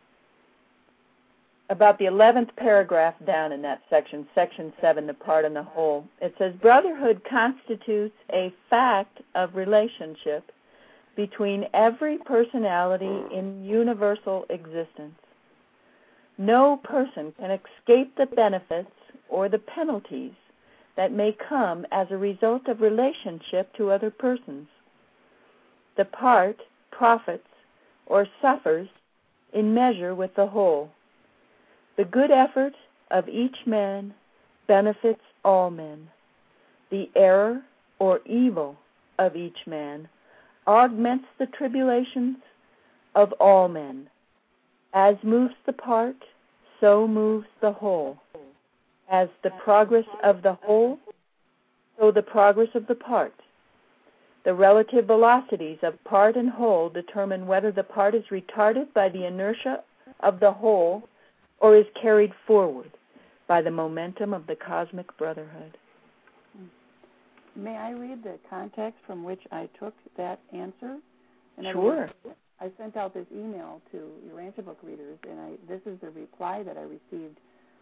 About the 11th paragraph down in that section 7, the part and the whole, it says, brotherhood constitutes a fact of relationship between every personality in universal existence. No person can escape the benefits or the penalties that may come as a result of relationship to other persons. The part profits or suffers in measure with the whole. The good effort of each man benefits all men. The error or evil of each man augments the tribulations of all men. As moves the part, so moves the whole. As the progress of the whole, so the progress of the part. The relative velocities of part and whole determine whether the part is retarded by the inertia of the whole or is carried forward by the momentum of the cosmic brotherhood. May I read the context from which I took that answer? Sure. I sent out this email to Urantia book readers, and this is the reply that I received.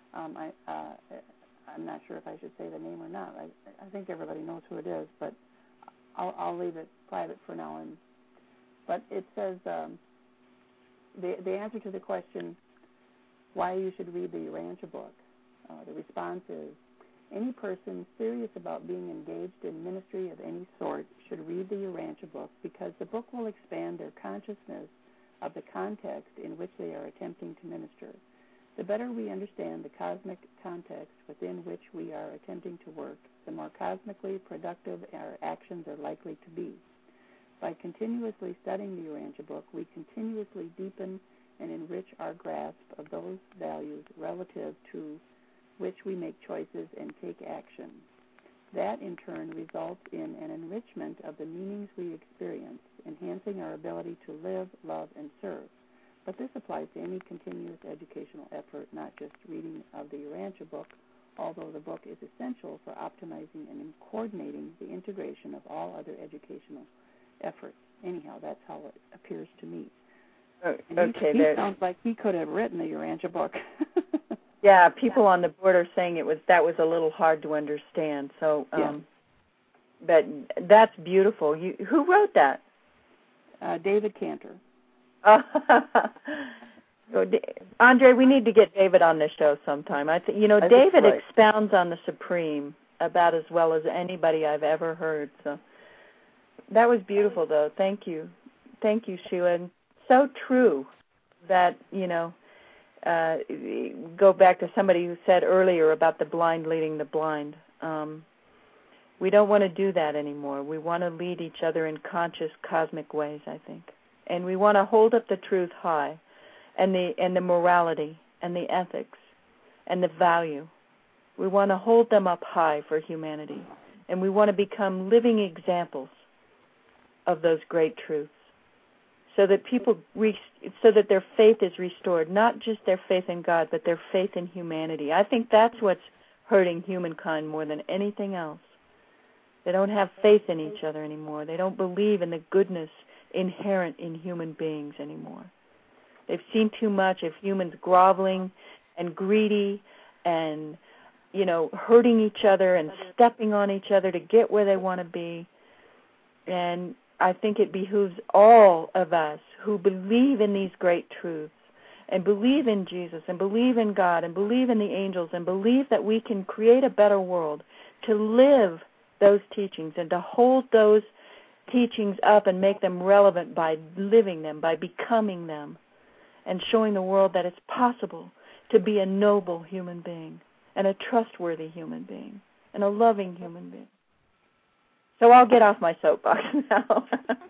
I'm not sure if I should say the name or not. I think everybody knows who it is, but I'll leave it private for now. But it says the answer to the question why you should read the Urantia book. The response is, any person serious about being engaged in ministry of any sort should read the Urantia book, because the book will expand their consciousness of the context in which they are attempting to minister. The better we understand the cosmic context within which we are attempting to work, the more cosmically productive our actions are likely to be. By continuously studying the Urantia book, we continuously deepen and enrich our grasp of those values relative to which we make choices and take action. That, in turn, results in an enrichment of the meanings we experience, enhancing our ability to live, love, and serve. But this applies to any continuous educational effort, not just reading of the Urantia book, although the book is essential for optimizing and coordinating the integration of all other educational efforts. Anyhow, that's how it appears to me. Okay, he sounds like he could have written the Urantia book. Yeah, people on the board are saying that was a little hard to understand. So, but that's beautiful. Who wrote that? David Cantor. Andre, we need to get David on this show sometime. David expounds on the Supreme about as well as anybody I've ever heard. So that was beautiful, though. Thank you, Sheila. And so true that go back to somebody who said earlier about the blind leading the blind. We don't want to do that anymore. We want to lead each other in conscious cosmic ways, I think. And we want to hold up the truth high, and the morality and the ethics and the value. We want to hold them up high for humanity. And we want to become living examples of those great truths, so that so that their faith is restored, not just their faith in God, but their faith in humanity. I think that's what's hurting humankind more than anything else. They don't have faith in each other anymore. They don't believe in the goodness inherent in human beings anymore. They've seen too much of humans groveling and greedy and, hurting each other and stepping on each other to get where they want to be. And I think it behooves all of us who believe in these great truths and believe in Jesus and believe in God and believe in the angels and believe that we can create a better world to live those teachings and to hold those teachings up and make them relevant by living them, by becoming them, and showing the world that it's possible to be a noble human being and a trustworthy human being and a loving human being. So I'll get off my soapbox now.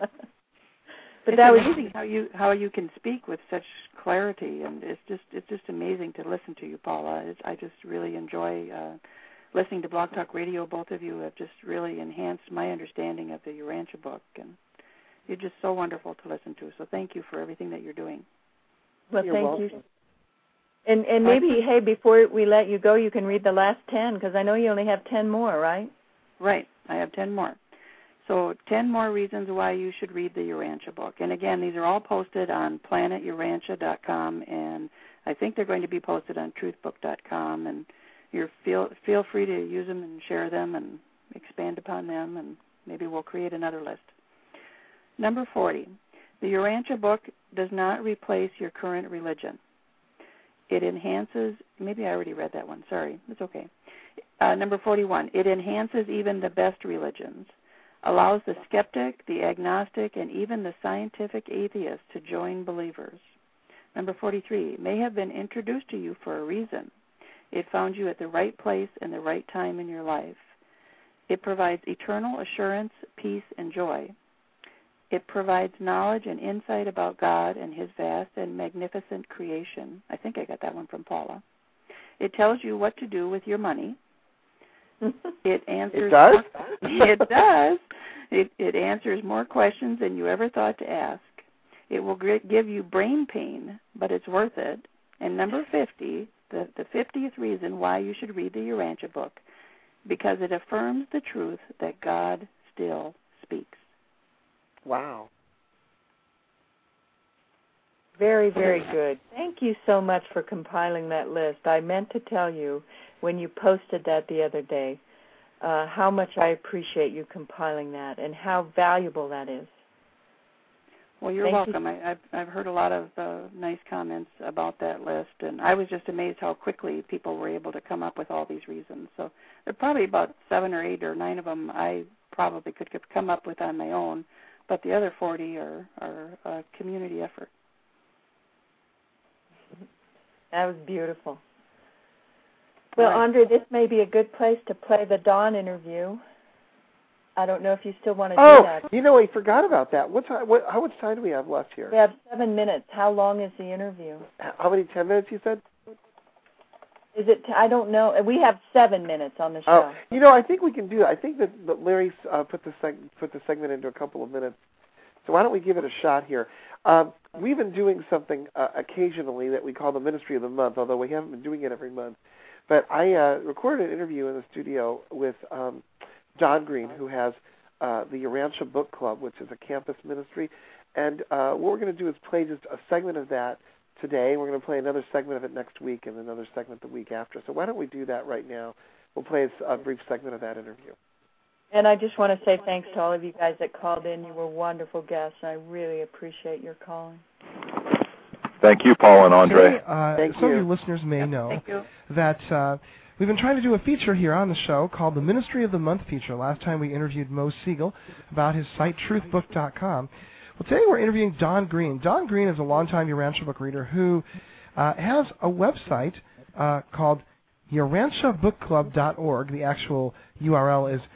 But that was amazing how you can speak with such clarity, and it's just amazing to listen to you, Paula. I just really enjoy listening to Blog Talk Radio. Both of you have just really enhanced my understanding of the Urantia book, and you're just so wonderful to listen to. So thank you for everything that you're doing. Well, thank you. And maybe, hey, before we let you go, you can read the last 10, because I know you only have 10 more, right? Right. I have 10 more. So 10 more reasons why you should read the Urantia book. And again, these are all posted on planeturantia.com, and I think they're going to be posted on truthbook.com, and feel free to use them and share them and expand upon them, and maybe we'll create another list. Number 40, the Urantia book does not replace your current religion. It enhances, maybe I already read that one, sorry, it's okay. Number 41, it enhances even the best religions, allows the skeptic, the agnostic, and even the scientific atheist to join believers. Number 43, may have been introduced to you for a reason. It found you at the right place and the right time in your life. It provides eternal assurance, peace, and joy. It provides knowledge and insight about God and His vast and magnificent creation. I think I got that one from Paula. It tells you what to do with your money. It answers. It does? It does. It answers more questions than you ever thought to ask. It will give you brain pain, but it's worth it. And number 50, the 50th reason why you should read the Urantia book, because it affirms the truth that God still speaks. Wow. Very, very good. Thank you so much for compiling that list. I meant to tell you when you posted that the other day how much I appreciate you compiling that and how valuable that is. Well, you're welcome. I've heard a lot of nice comments about that list, and I was just amazed how quickly people were able to come up with all these reasons. So there are probably about 7 or 8 or 9 of them I probably could come up with on my own, but the other 40 are a community effort. That was beautiful. Well, Andre, this may be a good place to play the Dawn interview. I don't know if you still want to do that. I forgot about that. How much time do we have left here? We have 7 minutes. How long is the interview? How many, 10 minutes you said? Is it? I don't know. We have 7 minutes on the show. I think we can do that. I think that Larry put the segment into a couple of minutes. So why don't we give it a shot here? We've been doing something occasionally that we call the Ministry of the Month, although we haven't been doing it every month. But I recorded an interview in the studio with Don Green, who has the Urantia Book Club, which is a campus ministry. And what we're going to do is play just a segment of that today. We're going to play another segment of it next week and another segment the week after. So why don't we do that right now? We'll play a brief segment of that interview. And I just want to say thanks to all of you guys that called in. You were wonderful guests. I really appreciate your calling. Thank you, Paul and Andre. Some of you listeners may know that we've been trying to do a feature here on the show called the Ministry of the Month feature. Last time we interviewed Mo Siegel about his site, truthbook.com. Well, today we're interviewing Don Green. Don Green is a longtime Urantia book reader who has a website called urantiabookclub.org. The actual URL is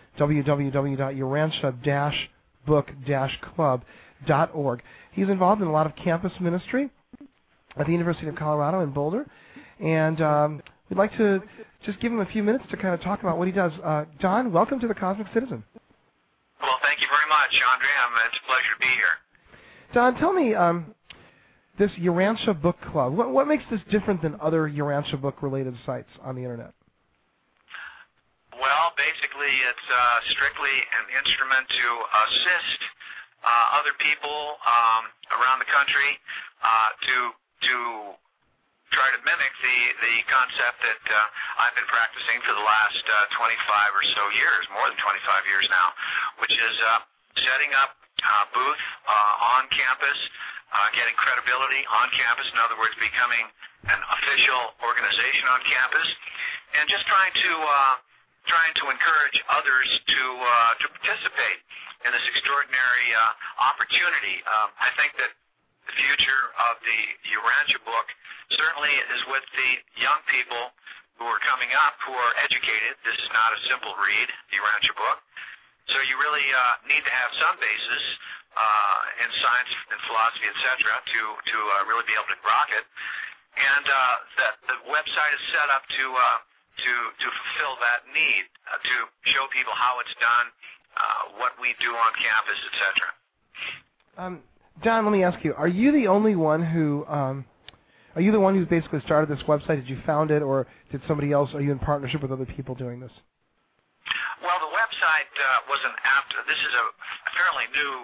www.urantia-book-club.org. He's involved in a lot of campus ministry at the University of Colorado in Boulder, and we'd like to just give him a few minutes to kind of talk about what he does. Don, welcome to the Cosmic Citizen. Well, thank you very much, Andre. It's a pleasure to be here. Don, tell me, this Urantia Book Club, what makes this different than other Urantia book-related sites on the Internet? Well, basically, it's strictly an instrument to assist other people around the country to to try to mimic the concept that I've been practicing for the last 25 or so years, more than 25 years now, which is setting up a booth on campus, getting credibility on campus, in other words, becoming an official organization on campus, and just trying to encourage others to participate in this extraordinary opportunity. I think that the future of the Urantia book certainly is with the young people who are coming up, who are educated. This is not a simple read, the Urantia book. So you really need to have some basis in science and philosophy, etc., to really be able to grok it. And the website is set up to fulfill that need, to show people how it's done, what we do on campus, etc. Don, let me ask you: are you the only one who? Are you the one who's basically started this website? Did you found it, or did somebody else? Are you in partnership with other people doing this? Well, the website wasn't after. This is a fairly new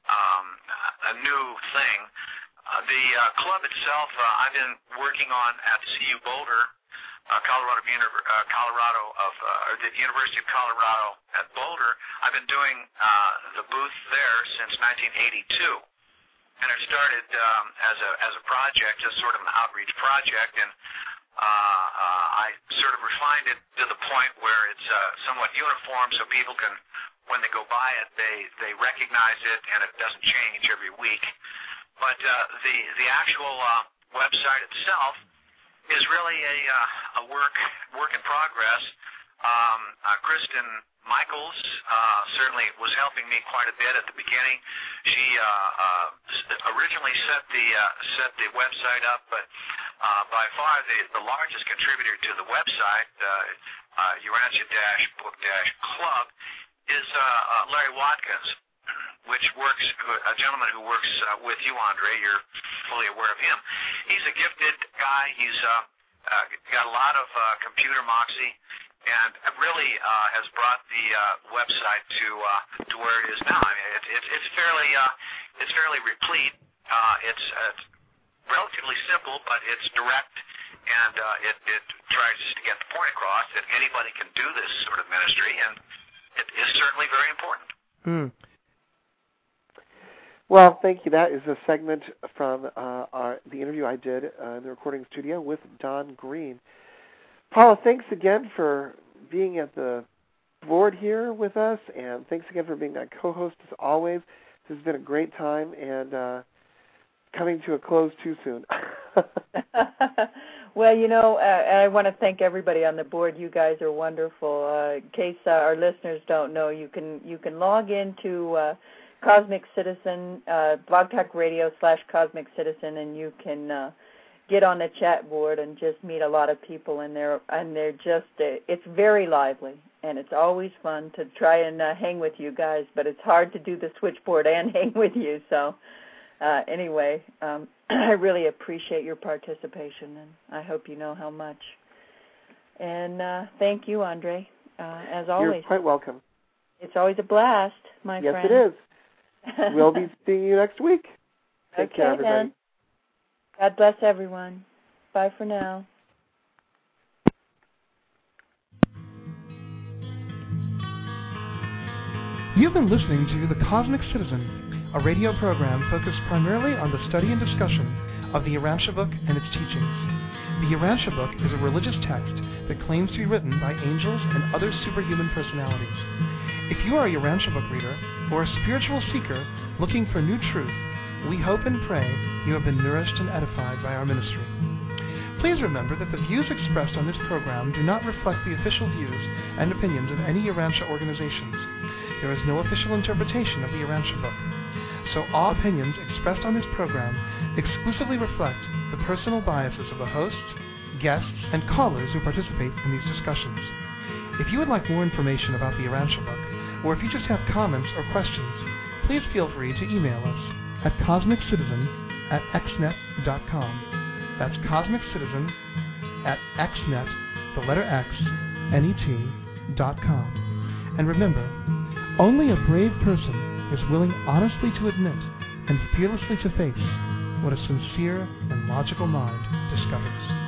thing. The club itself, I've been working on at CU Boulder, the University of Colorado at Boulder. I've been doing the booth there since 1982. And it started as a project, just sort of an outreach project, and I sort of refined it to the point where it's somewhat uniform, so people can, when they go by it, they recognize it, and it doesn't change every week. But the actual website itself is really a work in progress. Kristen Michaels certainly was helping me quite a bit at the beginning. She originally set the website up, but by far the largest contributor to the website, Urantia-Book-Club, is Larry Watkins, a gentleman who works with you, Andre. You're fully aware of him. He's a gifted guy. He's got a lot of computer moxie, and really has brought the website to where it is now. I mean, it's fairly replete. It's relatively simple, but it's direct, and it tries to get the point across that anybody can do this sort of ministry, and it is certainly very important. Well, thank you. That is a segment from the interview I did in the recording studio with Don Green. Paula, thanks again for being at the board here with us, and thanks again for being my co-host as always. This has been a great time, and coming to a close too soon. Well, I want to thank everybody on the board. You guys are wonderful. In case our listeners don't know, you can log into Cosmic Citizen, Blog Talk Radio /Cosmic Citizen, and you can get on the chat board and just meet a lot of people in there, and they're just, it's very lively, and it's always fun to try and hang with you guys, but it's hard to do the switchboard and hang with you, so anyway, I really appreciate your participation, and I hope you know how much. And thank you, Andre, as always. You're quite welcome. It's always a blast, my friend. Yes, it is. We'll be seeing you next week. Take care, everybody. Then. God bless everyone. Bye for now. You've been listening to The Cosmic Citizen, a radio program focused primarily on the study and discussion of the Urantia book and its teachings. The Urantia book is a religious text that claims to be written by angels and other superhuman personalities. If you are a Urantia book reader or a spiritual seeker looking for new truth, we hope and pray you have been nourished and edified by our ministry. Please remember that the views expressed on this program do not reflect the official views and opinions of any Urantia organizations. There is no official interpretation of the Urantia book, so all opinions expressed on this program exclusively reflect the personal biases of the hosts, guests, and callers who participate in these discussions. If you would like more information about the Urantia book, or if you just have comments or questions, please feel free to email us at cosmiccitizen@xnet.com. That's cosmiccitizen@xnet, the letter X, net.com. And remember, only a brave person is willing honestly to admit and fearlessly to face what is sincere and logical mind discovers.